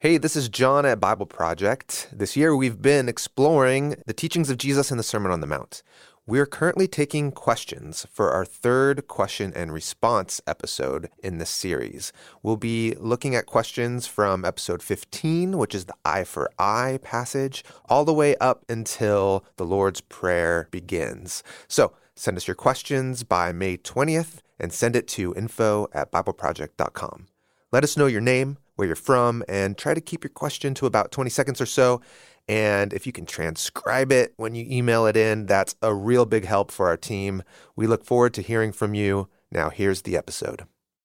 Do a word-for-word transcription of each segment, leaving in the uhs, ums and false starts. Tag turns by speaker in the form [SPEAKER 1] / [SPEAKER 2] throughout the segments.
[SPEAKER 1] Hey, this is John at Bible Project. This year we've been exploring the teachings of Jesus in the Sermon on the Mount. We're currently taking questions for our third question and response episode in this series. We'll be looking at questions from episode fifteen, which is the eye for eye passage, all the way up until the Lord's Prayer begins. So send us your questions by May twentieth and send it to info at bible project dot com. Let us know your name, where you're from, and try to keep your question to about twenty seconds or so. And if you can transcribe it when you email it in, that's a real big help for our team. We look forward to hearing from you. Now here's the episode.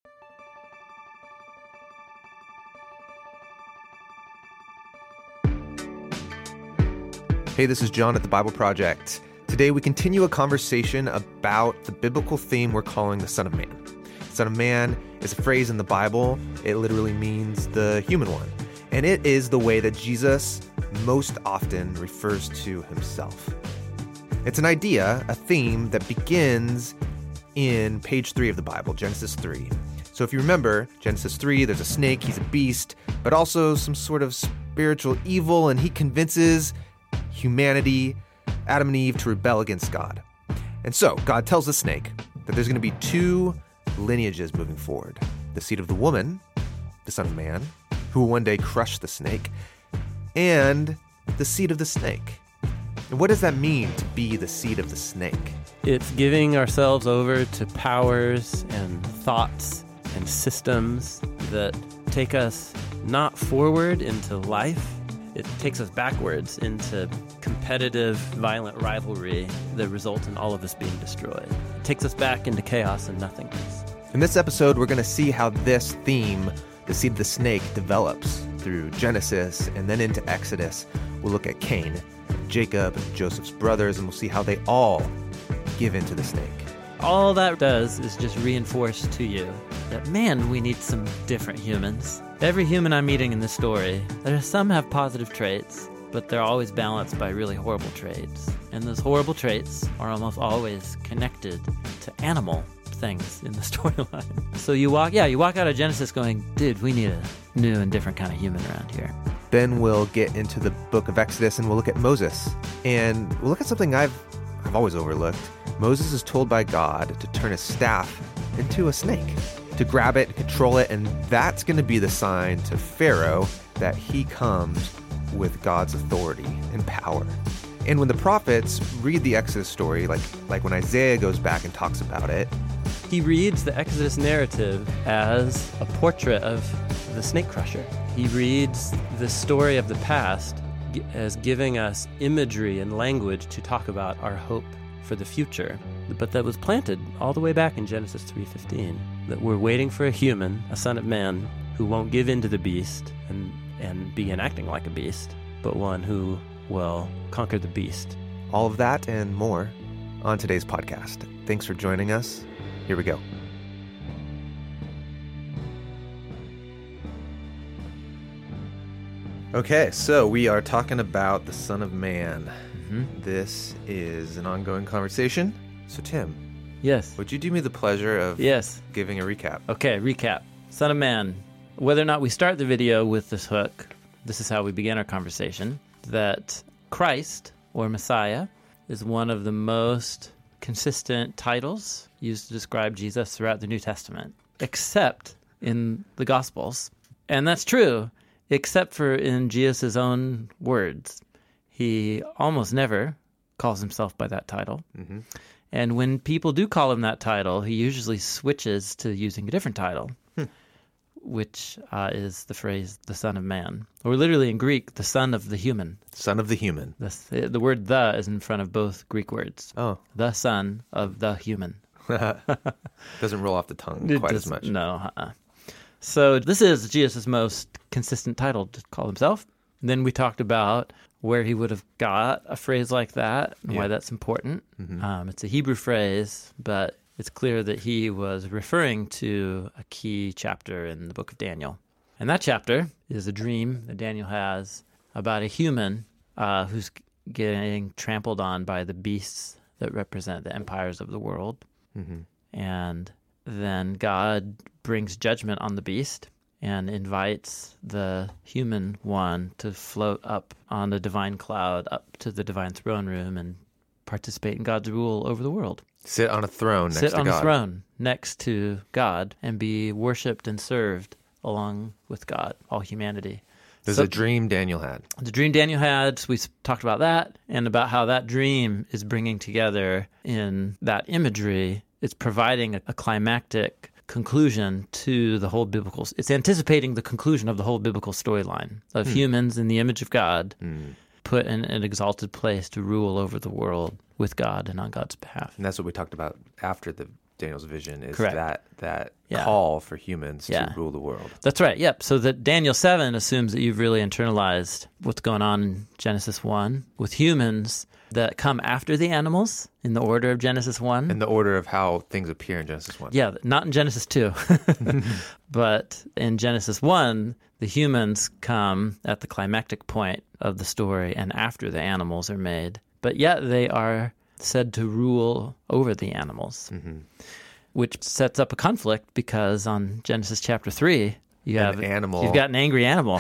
[SPEAKER 1] Hey, this is John at the Bible Project. Today we continue a conversation about the biblical theme we're calling the Son of Man. Son of Man is a phrase in the Bible. It literally means the human one. And it is the way that Jesus most often refers to himself. It's an idea, a theme that begins in page three of the Bible, Genesis three. So if you remember, Genesis three, there's a snake, he's a beast, but also some sort of spiritual evil, and he convinces humanity, Adam and Eve, to rebel against God. And so God tells the snake that there's going to be two lineages moving forward. The seed of the woman, the Son of Man, who will one day crush the snake, and the seed of the snake. And what does that mean to be the seed of the snake?
[SPEAKER 2] It's giving ourselves over to powers and thoughts and systems that take us not forward into life. It takes us backwards into competitive, violent rivalry that result in all of us being destroyed. It takes us back into chaos and nothingness.
[SPEAKER 1] In this episode, we're going to see how this theme, the seed of the snake, develops through Genesis and then into Exodus. We'll look at Cain, Jacob, and Joseph's brothers, and we'll see how they all give into the snake.
[SPEAKER 2] All that does is just reinforce to you that, man, we need some different humans. Every human I'm meeting in this story, there are some have positive traits, but they're always balanced by really horrible traits. And those horrible traits are almost always connected to animal things in the storyline. So you walk, yeah, you walk out of Genesis going, dude, we need a new and different kind of human around here.
[SPEAKER 1] Then we'll get into the book of Exodus and we'll look at Moses. And we'll look at something I've I've always overlooked. Moses is told by God to turn his staff into a snake, to grab it, control it, and that's going to be the sign to Pharaoh that he comes with God's authority and power. And when the prophets read the Exodus story, like like when Isaiah goes back and talks about it,
[SPEAKER 2] he reads the Exodus narrative as a portrait of the snake crusher. He reads the story of the past as giving us imagery and language to talk about our hope for the future. But that was planted all the way back in Genesis three fifteen, that we're waiting for a human, a son of man, who won't give in to the beast and, and begin acting like a beast, but one who will conquer the beast.
[SPEAKER 1] All of that and more on today's podcast. Thanks for joining us. Here we go. Okay, so we are talking about the Son of Man. Mm-hmm. This is an ongoing conversation. So Tim.
[SPEAKER 2] Yes.
[SPEAKER 1] Would you do me the pleasure of
[SPEAKER 2] yes.
[SPEAKER 1] giving a recap?
[SPEAKER 2] Okay, recap. Son of Man. Whether or not we start the video with this hook, this is how we began our conversation, that Christ, or Messiah, is one of the most consistent titles used to describe Jesus throughout the New Testament, except in the Gospels. And that's true, except for in Jesus' own words. He almost never calls himself by that title. Mm-hmm. And when people do call him that title, he usually switches to using a different title, hmm. which uh, is the phrase, the Son of Man. Or literally in Greek, the son of the human.
[SPEAKER 1] Son of the human.
[SPEAKER 2] The, the word the is in front of both Greek words.
[SPEAKER 1] Oh.
[SPEAKER 2] The son of the human.
[SPEAKER 1] Doesn't roll off the tongue
[SPEAKER 2] it
[SPEAKER 1] quite
[SPEAKER 2] does,
[SPEAKER 1] as much.
[SPEAKER 2] No. Uh-uh. So this is Jesus' most consistent title to call himself. And then we talked about where he would have got a phrase like that and yeah. why that's important. Mm-hmm. Um, it's a Hebrew phrase, but it's clear that he was referring to a key chapter in the book of Daniel. And that chapter is a dream that Daniel has about a human uh, who's getting trampled on by the beasts that represent the empires of the world. Mm-hmm. And then God brings judgment on the beast, and invites the human one to float up on the divine cloud up to the divine throne room and participate in God's rule over the world.
[SPEAKER 1] Sit on a throne next
[SPEAKER 2] Sit
[SPEAKER 1] to
[SPEAKER 2] on
[SPEAKER 1] God.
[SPEAKER 2] a throne next to God and be worshipped and served along with God, all humanity.
[SPEAKER 1] There's
[SPEAKER 2] So-
[SPEAKER 1] a dream Daniel had.
[SPEAKER 2] The dream Daniel had, we s- talked about that and about how that dream is bringing together in that imagery. It's providing a, a climactic conclusion to the whole biblical. It's anticipating the conclusion of the whole biblical storyline of humans in the image of God, put in an exalted place to rule over the world with God and on God's behalf.
[SPEAKER 1] And that's what we talked about after the Daniel's vision is
[SPEAKER 2] Correct.
[SPEAKER 1] that that
[SPEAKER 2] Yeah.
[SPEAKER 1] call for humans
[SPEAKER 2] Yeah.
[SPEAKER 1] to rule the world.
[SPEAKER 2] That's right. Yep. So that Daniel seven assumes that you've really internalized what's going on in Genesis one with humans that come after the animals in the order of Genesis one.
[SPEAKER 1] In the order of how things appear in Genesis one.
[SPEAKER 2] Yeah, not in Genesis two. But in Genesis one, the humans come at the climactic point of the story and after the animals are made. But yet they are said to rule over the animals,
[SPEAKER 1] Mm-hmm.
[SPEAKER 2] which sets up a conflict because on Genesis chapter three, you
[SPEAKER 1] An
[SPEAKER 2] have
[SPEAKER 1] animal.
[SPEAKER 2] You've got an angry animal.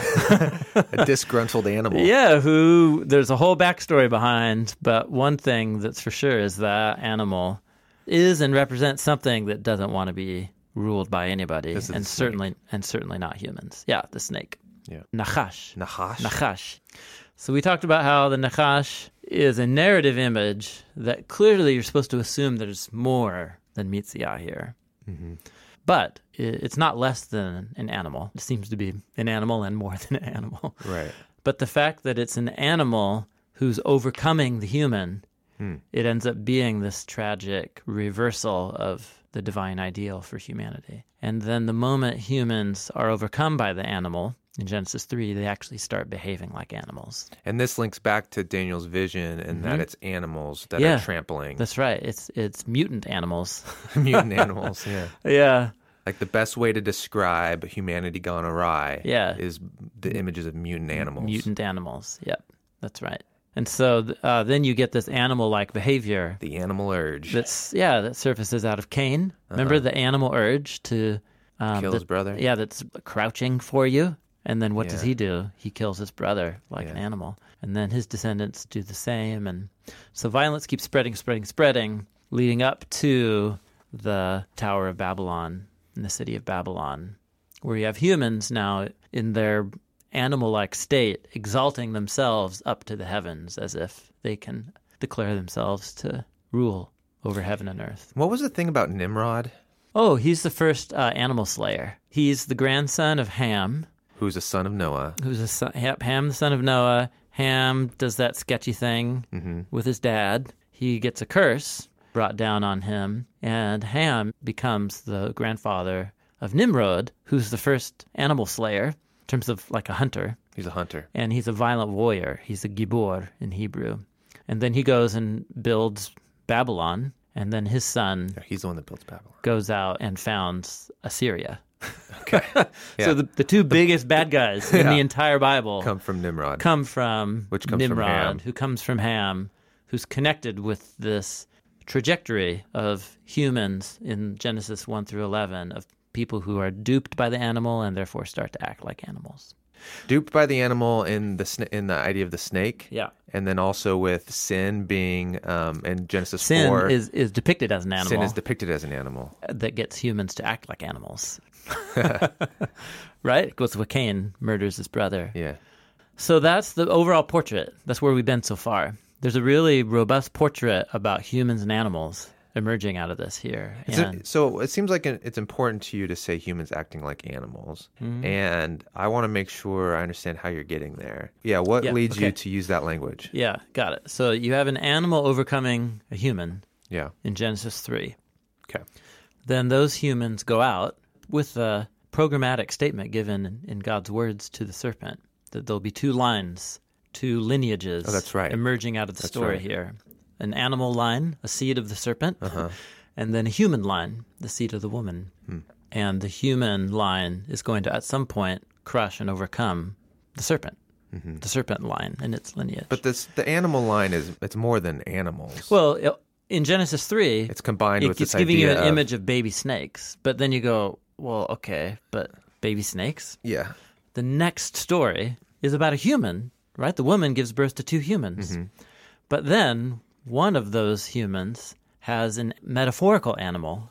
[SPEAKER 1] A disgruntled animal.
[SPEAKER 2] Yeah, who there's a whole backstory behind, but one thing that's for sure is that animal is and represents something that doesn't want to be ruled by anybody,
[SPEAKER 1] This is
[SPEAKER 2] and
[SPEAKER 1] the snake.
[SPEAKER 2] certainly and certainly not humans. Yeah, the snake.
[SPEAKER 1] Yeah.
[SPEAKER 2] Nachash.
[SPEAKER 1] Nahash.
[SPEAKER 2] Nachash. So we talked about how the Nachash is a narrative image that clearly you're supposed to assume there's more than meets the eye here.
[SPEAKER 1] Mm-hmm.
[SPEAKER 2] But i- it's not less than an animal. It seems to be an animal and more than an animal.
[SPEAKER 1] Right.
[SPEAKER 2] But the fact that it's an animal who's overcoming the human,
[SPEAKER 1] Hmm.
[SPEAKER 2] it ends up being this tragic reversal of the divine ideal for humanity. And then the moment humans are overcome by the animal, in Genesis three, they actually start behaving like animals.
[SPEAKER 1] And this links back to Daniel's vision in that
[SPEAKER 2] Mhm.
[SPEAKER 1] it's animals that
[SPEAKER 2] Yeah.
[SPEAKER 1] are trampling.
[SPEAKER 2] That's right. It's it's mutant animals.
[SPEAKER 1] Mutant animals, yeah.
[SPEAKER 2] Yeah.
[SPEAKER 1] Like the best way to describe humanity gone awry
[SPEAKER 2] Yeah.
[SPEAKER 1] is the images of mutant animals.
[SPEAKER 2] Mutant animals. Yep. That's right. And so th- uh, then you get this animal-like behavior
[SPEAKER 1] The animal urge.
[SPEAKER 2] that's, yeah, that surfaces out of Cain. Remember the animal urge to... Um,
[SPEAKER 1] Kill
[SPEAKER 2] that-
[SPEAKER 1] his brother?
[SPEAKER 2] Yeah, that's crouching for you. And then what does
[SPEAKER 1] Yeah.
[SPEAKER 2] he do? He kills his brother like an
[SPEAKER 1] Yeah.
[SPEAKER 2] animal. And then his descendants do the same. And so violence keeps spreading, spreading, spreading, leading up to the Tower of Babylon, in the city of Babylon, where you have humans now in their animal-like state, exalting themselves up to the heavens as if they can declare themselves to rule over heaven and earth.
[SPEAKER 1] What was the thing about Nimrod,
[SPEAKER 2] Oh, he's the first uh, animal slayer. He's the grandson of Ham,
[SPEAKER 1] who's a son of Noah?
[SPEAKER 2] who's a son, Ham, Ham, the son of Noah. Ham does that sketchy thing
[SPEAKER 1] Mm-hmm.
[SPEAKER 2] with his dad. He gets a curse brought down on him, and Ham becomes the grandfather of Nimrod, who's the first animal slayer in terms of like a hunter,
[SPEAKER 1] He's a hunter.
[SPEAKER 2] and he's a violent warrior. He's a gibor in Hebrew. And then he goes and builds Babylon, and then his son
[SPEAKER 1] Yeah, he's the one that builds Babylon.
[SPEAKER 2] goes out and founds Assyria.
[SPEAKER 1] Okay. Yeah.
[SPEAKER 2] So the, the two biggest bad guys in
[SPEAKER 1] Yeah.
[SPEAKER 2] the entire Bible
[SPEAKER 1] Come from Nimrod.
[SPEAKER 2] come from
[SPEAKER 1] Which comes from
[SPEAKER 2] Nimrod,
[SPEAKER 1] Ham.
[SPEAKER 2] who comes from Ham, who's connected with this trajectory of humans in Genesis one through eleven, of people who are duped by the animal and therefore start to act like animals.
[SPEAKER 1] Duped by the animal in the sna- in the idea of the snake.
[SPEAKER 2] Yeah.
[SPEAKER 1] And then also with sin being um, in Genesis
[SPEAKER 2] Sin
[SPEAKER 1] four.
[SPEAKER 2] is, is depicted as an animal
[SPEAKER 1] Sin is depicted as an animal.
[SPEAKER 2] that gets humans to act like animals. Right? It goes with Cain murders his brother.
[SPEAKER 1] Yeah.
[SPEAKER 2] So that's the overall portrait. That's where we've been so far. There's a really robust portrait about humans and animals emerging out of this here.
[SPEAKER 1] Is
[SPEAKER 2] And
[SPEAKER 1] it, so it seems like it's important to you to say humans acting like animals.
[SPEAKER 2] Mm-hmm.
[SPEAKER 1] And I want to make sure I understand how you're getting there. Yeah, what
[SPEAKER 2] Yeah,
[SPEAKER 1] leads you
[SPEAKER 2] okay.
[SPEAKER 1] to use that language?
[SPEAKER 2] yeah, got it. So you have an animal overcoming a human
[SPEAKER 1] Yeah.
[SPEAKER 2] in Genesis three.
[SPEAKER 1] Okay.
[SPEAKER 2] Then those humans go out with a programmatic statement given in God's words to the serpent that there'll be two lines, two lineages
[SPEAKER 1] Oh, that's right.
[SPEAKER 2] emerging out of the
[SPEAKER 1] That's
[SPEAKER 2] story
[SPEAKER 1] right.
[SPEAKER 2] here. An animal line, a seed of the serpent,
[SPEAKER 1] Uh-huh.
[SPEAKER 2] and then a human line, the seed of the woman.
[SPEAKER 1] Hmm.
[SPEAKER 2] And the human line is going to, at some point, crush and overcome the serpent,
[SPEAKER 1] Mhm.
[SPEAKER 2] the serpent line and its lineage.
[SPEAKER 1] But this the animal line is it's more than animals.
[SPEAKER 2] well, it- in Genesis three,
[SPEAKER 1] it's combined
[SPEAKER 2] it-
[SPEAKER 1] with
[SPEAKER 2] it's
[SPEAKER 1] this
[SPEAKER 2] giving you
[SPEAKER 1] idea
[SPEAKER 2] an
[SPEAKER 1] of-
[SPEAKER 2] image of baby snakes. But then you go, well, okay, but baby snakes.
[SPEAKER 1] Yeah.
[SPEAKER 2] The next story is about a human, right? The woman gives birth to two humans.
[SPEAKER 1] Mm-hmm.
[SPEAKER 2] But then one of those humans has a metaphorical animal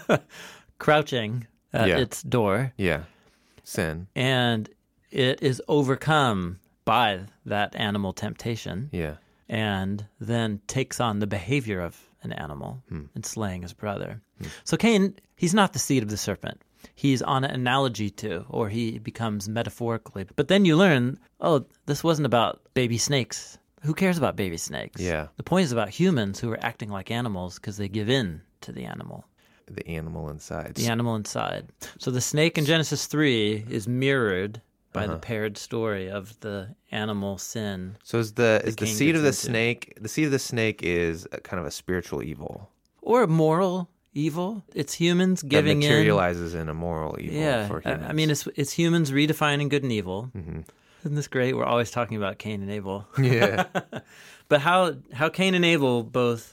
[SPEAKER 2] crouching at
[SPEAKER 1] Yeah.
[SPEAKER 2] its door,
[SPEAKER 1] Yeah. Sin.
[SPEAKER 2] and it is overcome by that animal temptation
[SPEAKER 1] Yeah.
[SPEAKER 2] and then takes on the behavior of an animal
[SPEAKER 1] Hmm.
[SPEAKER 2] in slaying his brother. So Cain, he's not the seed of the serpent. He's on an analogy to, or he becomes metaphorically. But then you learn, oh, this wasn't about baby snakes. Who cares about baby snakes?
[SPEAKER 1] Yeah.
[SPEAKER 2] The point is about humans who are acting like animals because they give in to the animal,
[SPEAKER 1] The animal inside.
[SPEAKER 2] the animal inside. So the snake in Genesis three is mirrored by
[SPEAKER 1] Uh-huh.
[SPEAKER 2] the paired story of the animal sin.
[SPEAKER 1] So is the is the
[SPEAKER 2] king
[SPEAKER 1] seed of
[SPEAKER 2] gets
[SPEAKER 1] the
[SPEAKER 2] into.
[SPEAKER 1] snake? The seed of the snake is a, kind of a spiritual evil
[SPEAKER 2] Or moral evil. It's humans giving
[SPEAKER 1] that
[SPEAKER 2] in.
[SPEAKER 1] materializes in a moral evil
[SPEAKER 2] Yeah,
[SPEAKER 1] for
[SPEAKER 2] I,
[SPEAKER 1] humans.
[SPEAKER 2] I mean, it's it's humans redefining good and evil.
[SPEAKER 1] Mm-hmm.
[SPEAKER 2] Isn't this great? We're always talking about Cain and Abel.
[SPEAKER 1] Yeah.
[SPEAKER 2] But how how Cain and Abel both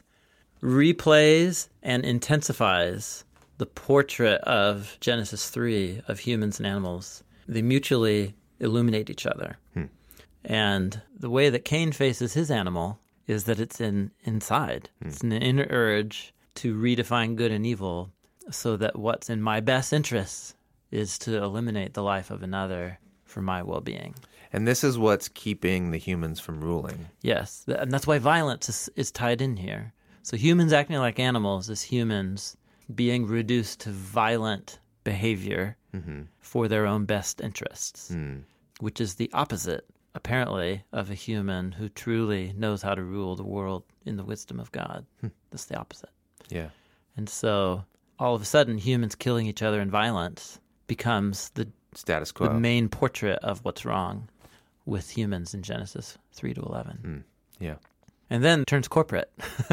[SPEAKER 2] replays and intensifies the portrait of Genesis three of humans and animals. They mutually illuminate each other.
[SPEAKER 1] Hmm.
[SPEAKER 2] And the way that Cain faces his animal is that it's in inside. Hmm. It's an inner urge to redefine good and evil so that what's in my best interests is to eliminate the life of another for my well-being.
[SPEAKER 1] And this is what's keeping the humans from ruling.
[SPEAKER 2] Yes, th- and that's why violence is, is tied in here. So humans acting like animals is humans being reduced to violent behavior
[SPEAKER 1] Mm-hmm.
[SPEAKER 2] for their own best interests,
[SPEAKER 1] Mm.
[SPEAKER 2] which is the opposite, apparently, of a human who truly knows how to rule the world in the wisdom of God.
[SPEAKER 1] Hmm.
[SPEAKER 2] That's the opposite.
[SPEAKER 1] Yeah.
[SPEAKER 2] And so all of a sudden, humans killing each other in violence becomes the,
[SPEAKER 1] Status quo.
[SPEAKER 2] the main portrait of what's wrong with humans in Genesis three to eleven.
[SPEAKER 1] Mm. Yeah.
[SPEAKER 2] And then it turns corporate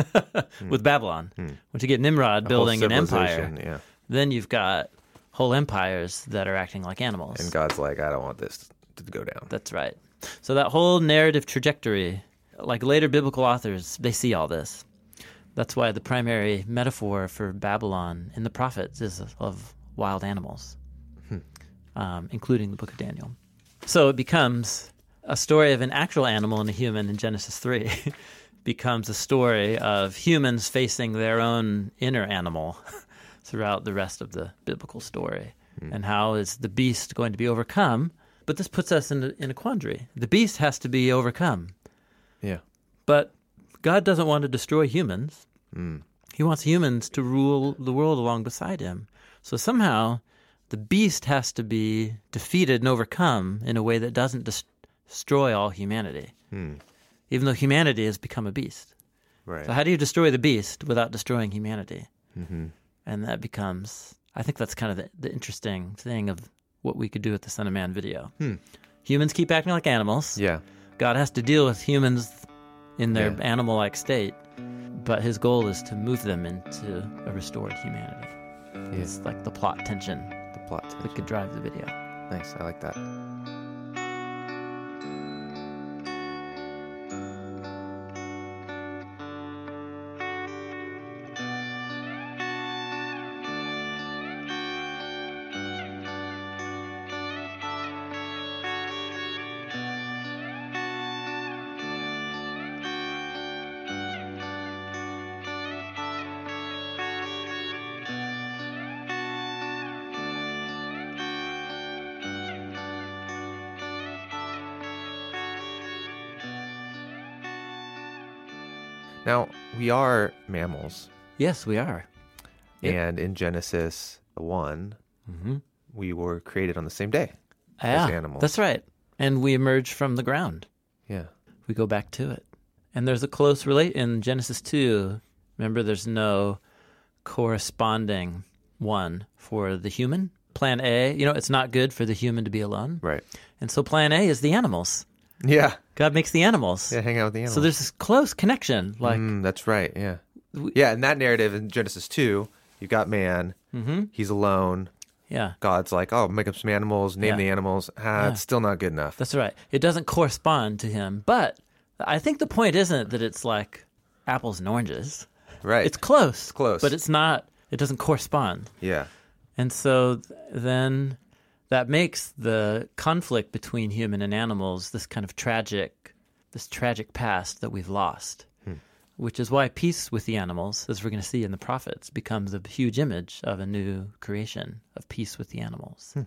[SPEAKER 2] with Babylon.
[SPEAKER 1] Mm.
[SPEAKER 2] Once you get Nimrod
[SPEAKER 1] A
[SPEAKER 2] building
[SPEAKER 1] whole
[SPEAKER 2] an empire,
[SPEAKER 1] civilization, Yeah.
[SPEAKER 2] then you've got whole empires that are acting like animals.
[SPEAKER 1] And God's like, I don't want this to go down.
[SPEAKER 2] That's right. So that whole narrative trajectory, like later biblical authors, they see all this. That's why the primary metaphor for Babylon in the prophets is of wild animals,
[SPEAKER 1] Hmm.
[SPEAKER 2] um, including the book of Daniel. So it becomes a story of an actual animal and a human in Genesis three. becomes a story of humans facing their own inner animal throughout the rest of the biblical story. Mm. And how is the beast going to be overcome? But this puts us in a, in a quandary. The beast has to be overcome.
[SPEAKER 1] Yeah.
[SPEAKER 2] But God doesn't want to destroy humans.
[SPEAKER 1] Mm.
[SPEAKER 2] He wants humans to rule the world along beside him. So somehow the beast has to be defeated and overcome in a way that doesn't des- destroy all humanity,
[SPEAKER 1] Mm.
[SPEAKER 2] even though humanity has become a beast.
[SPEAKER 1] Right.
[SPEAKER 2] So how do you destroy the beast without destroying humanity?
[SPEAKER 1] Mm-hmm.
[SPEAKER 2] And that becomes, I think that's kind of the, the interesting thing of what we could do with the Son of Man video.
[SPEAKER 1] Hmm.
[SPEAKER 2] Humans keep acting like animals.
[SPEAKER 1] Yeah.
[SPEAKER 2] God has to deal with humans in their
[SPEAKER 1] Yeah.
[SPEAKER 2] animal-like state, but his goal is to move them into a restored humanity.
[SPEAKER 1] Yeah.
[SPEAKER 2] It's like the plot tension
[SPEAKER 1] The plot. tension.
[SPEAKER 2] that could drive the video.
[SPEAKER 1] Nice. I like that. Now, we are mammals,
[SPEAKER 2] Yes, we are. Yep.
[SPEAKER 1] and in Genesis one,
[SPEAKER 2] Mm-hmm.
[SPEAKER 1] we were created on the same day
[SPEAKER 2] Yeah,
[SPEAKER 1] as animals.
[SPEAKER 2] that's right. And we emerge from the ground.
[SPEAKER 1] Yeah.
[SPEAKER 2] We go back to it. And there's a close relate in Genesis two. Remember, there's no corresponding one for the human. Plan A, you know, it's not good for the human to be alone.
[SPEAKER 1] Right.
[SPEAKER 2] And so plan A is the animals.
[SPEAKER 1] Yeah.
[SPEAKER 2] God makes the animals.
[SPEAKER 1] Yeah, hang out with the animals.
[SPEAKER 2] So there's this close connection. Like,
[SPEAKER 1] Mm, that's right, yeah.
[SPEAKER 2] we-
[SPEAKER 1] Yeah, in that narrative in Genesis two, you've got man,
[SPEAKER 2] mm-hmm.
[SPEAKER 1] he's alone.
[SPEAKER 2] Yeah,
[SPEAKER 1] God's like, oh, make up some animals, name
[SPEAKER 2] Yeah.
[SPEAKER 1] the animals. Ah,
[SPEAKER 2] Yeah.
[SPEAKER 1] it's still not good enough.
[SPEAKER 2] that's right. It doesn't correspond to him. But I think the point isn't that it's like apples and oranges.
[SPEAKER 1] Right.
[SPEAKER 2] It's close. It's
[SPEAKER 1] close.
[SPEAKER 2] But it's not, it doesn't correspond.
[SPEAKER 1] yeah.
[SPEAKER 2] And so th- then that makes the conflict between human and animals this kind of tragic, this tragic past that we've lost. Hmm. Which is why peace with the animals, as we're going to see in the prophets, becomes a huge image of a new creation, of peace with the animals. Hmm.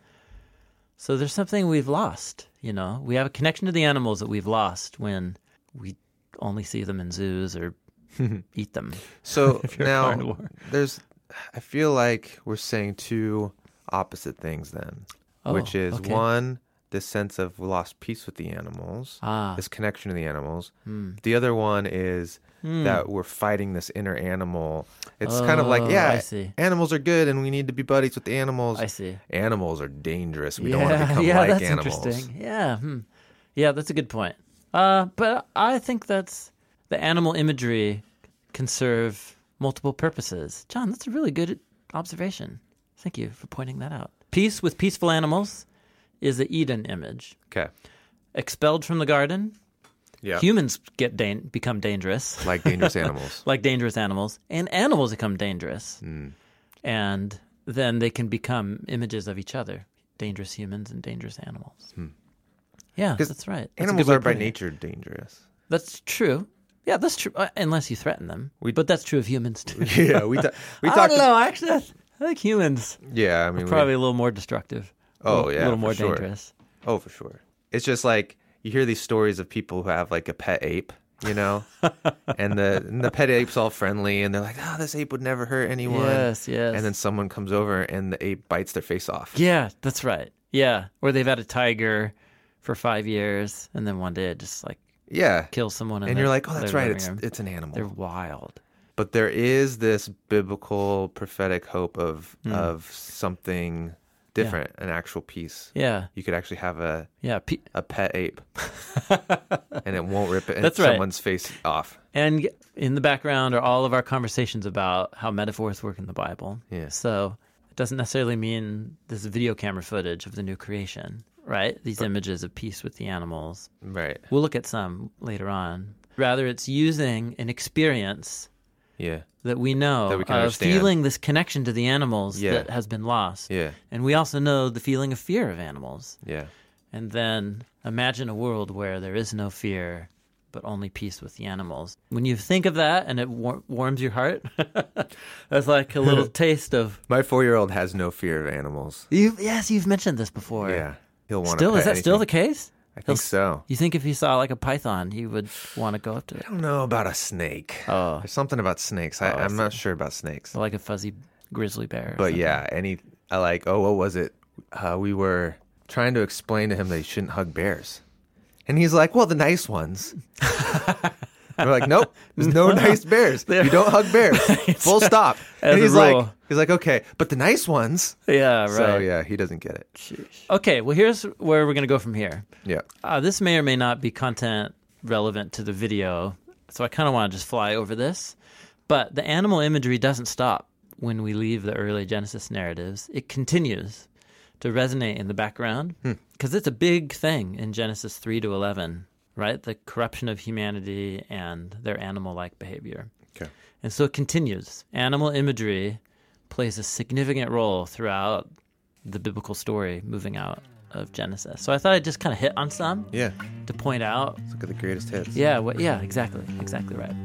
[SPEAKER 2] So there's something we've lost, you know. We have a connection to the animals that we've lost when we only see them in zoos or eat them.
[SPEAKER 1] So now there's, I feel like we're saying two opposite things then, oh, which is okay. one, this sense of we lost peace with the animals, ah. this connection to the animals. Mm. The other one is mm. that we're fighting this inner animal. It's oh, kind of like, yeah, animals are good and we need to be buddies with the animals.
[SPEAKER 2] I see.
[SPEAKER 1] Animals are dangerous. We
[SPEAKER 2] yeah,
[SPEAKER 1] don't want to become
[SPEAKER 2] yeah,
[SPEAKER 1] like
[SPEAKER 2] that's
[SPEAKER 1] animals.
[SPEAKER 2] Interesting. Yeah, hmm. yeah, that's a good point. Uh, but I think that's the animal imagery can serve multiple purposes. John, that's a really good observation. Thank you for pointing that out. Peace with peaceful animals is the Eden image.
[SPEAKER 1] Okay.
[SPEAKER 2] Expelled from the garden,
[SPEAKER 1] yeah.
[SPEAKER 2] humans get da- become dangerous.
[SPEAKER 1] Like dangerous animals.
[SPEAKER 2] like dangerous animals. And animals become dangerous. Mm. And then they can become images of each other. Dangerous humans and dangerous animals. Hmm. Yeah, that's right. That's
[SPEAKER 1] animals are by nature dangerous.
[SPEAKER 2] That's true. Yeah, that's true. Uh, unless you threaten them. We, but that's true of humans too.
[SPEAKER 1] Yeah, we, ta- we
[SPEAKER 2] I
[SPEAKER 1] talked.
[SPEAKER 2] I don't know. Actually, I think humans.
[SPEAKER 1] Yeah, I mean,
[SPEAKER 2] are probably
[SPEAKER 1] we,
[SPEAKER 2] a little more destructive.
[SPEAKER 1] Oh
[SPEAKER 2] a little,
[SPEAKER 1] yeah,
[SPEAKER 2] a little more
[SPEAKER 1] for sure.
[SPEAKER 2] dangerous.
[SPEAKER 1] Oh, for sure. It's just like you hear these stories of people who have like a pet ape, you know, and the and the pet ape's all friendly, and they're like, "Oh, this ape would never hurt anyone."
[SPEAKER 2] Yes, yes.
[SPEAKER 1] And then someone comes over, and the ape bites their face off.
[SPEAKER 2] Yeah, that's right. Yeah, or they've had a tiger for five years, and then one day it just like
[SPEAKER 1] yeah
[SPEAKER 2] kills someone,
[SPEAKER 1] and
[SPEAKER 2] their,
[SPEAKER 1] you're like, "Oh, that's right. It's room. It's an animal."
[SPEAKER 2] They're wild.
[SPEAKER 1] But there is this biblical prophetic hope of mm. of something different, yeah. an actual peace.
[SPEAKER 2] Yeah,
[SPEAKER 1] you could actually have a
[SPEAKER 2] yeah pe-
[SPEAKER 1] a pet ape, and it won't rip it
[SPEAKER 2] That's
[SPEAKER 1] someone's
[SPEAKER 2] right.
[SPEAKER 1] face off.
[SPEAKER 2] And in the background are all of our conversations about how metaphors work in the Bible.
[SPEAKER 1] Yeah.
[SPEAKER 2] So it doesn't necessarily mean this video camera footage of the new creation, right? These but, images of peace with the animals.
[SPEAKER 1] Right.
[SPEAKER 2] We'll look at some later on. Rather, it's using an experience.
[SPEAKER 1] Yeah.
[SPEAKER 2] That we know
[SPEAKER 1] that we can
[SPEAKER 2] of
[SPEAKER 1] understand.
[SPEAKER 2] Feeling this connection to the animals
[SPEAKER 1] yeah.
[SPEAKER 2] that has been lost.
[SPEAKER 1] Yeah.
[SPEAKER 2] And we also know the feeling of fear of animals.
[SPEAKER 1] Yeah.
[SPEAKER 2] And then imagine a world where there is no fear, but only peace with the animals. When you think of that and it war- warms your heart, that's like a little taste of...
[SPEAKER 1] My four-year-old has no fear of animals.
[SPEAKER 2] You've, yes, you've mentioned this before.
[SPEAKER 1] Yeah. He'll want
[SPEAKER 2] still,
[SPEAKER 1] to
[SPEAKER 2] Is that
[SPEAKER 1] anything.
[SPEAKER 2] still the case?
[SPEAKER 1] I think
[SPEAKER 2] He'll,
[SPEAKER 1] so.
[SPEAKER 2] You think if he saw like a python, he would want to go up to it?
[SPEAKER 1] I don't know about a snake.
[SPEAKER 2] Oh.
[SPEAKER 1] There's something about snakes. I,
[SPEAKER 2] oh,
[SPEAKER 1] I'm not sure about snakes.
[SPEAKER 2] Like a fuzzy grizzly bear.
[SPEAKER 1] But
[SPEAKER 2] something.
[SPEAKER 1] yeah, any I like, oh, what was it? Uh, we were trying to explain to him that he shouldn't hug bears. And he's like, well, the nice ones. We're like, nope, there's no, no nice bears. They're... You don't hug bears. Full stop.
[SPEAKER 2] As
[SPEAKER 1] and he's
[SPEAKER 2] a rule.
[SPEAKER 1] like, he's like, okay, but the nice ones.
[SPEAKER 2] Yeah, right.
[SPEAKER 1] So yeah, he doesn't get it.
[SPEAKER 2] Sheesh. Okay, well, here's where we're going to go from here.
[SPEAKER 1] Yeah.
[SPEAKER 2] Uh, this may or may not be content relevant to the video, so I kind of want to just fly over this. But the animal imagery doesn't stop when we leave the early Genesis narratives. It continues to resonate in the background because hmm. it's a big thing in Genesis three to eleven. Right? The corruption of humanity and their animal-like behavior.
[SPEAKER 1] Okay.
[SPEAKER 2] And so it continues. Animal imagery plays a significant role throughout the biblical story moving out of Genesis. So I thought I'd just kind of hit on some.
[SPEAKER 1] Yeah.
[SPEAKER 2] To point out.
[SPEAKER 1] Let's look at the greatest hits.
[SPEAKER 2] Yeah, well, yeah, exactly. Exactly right.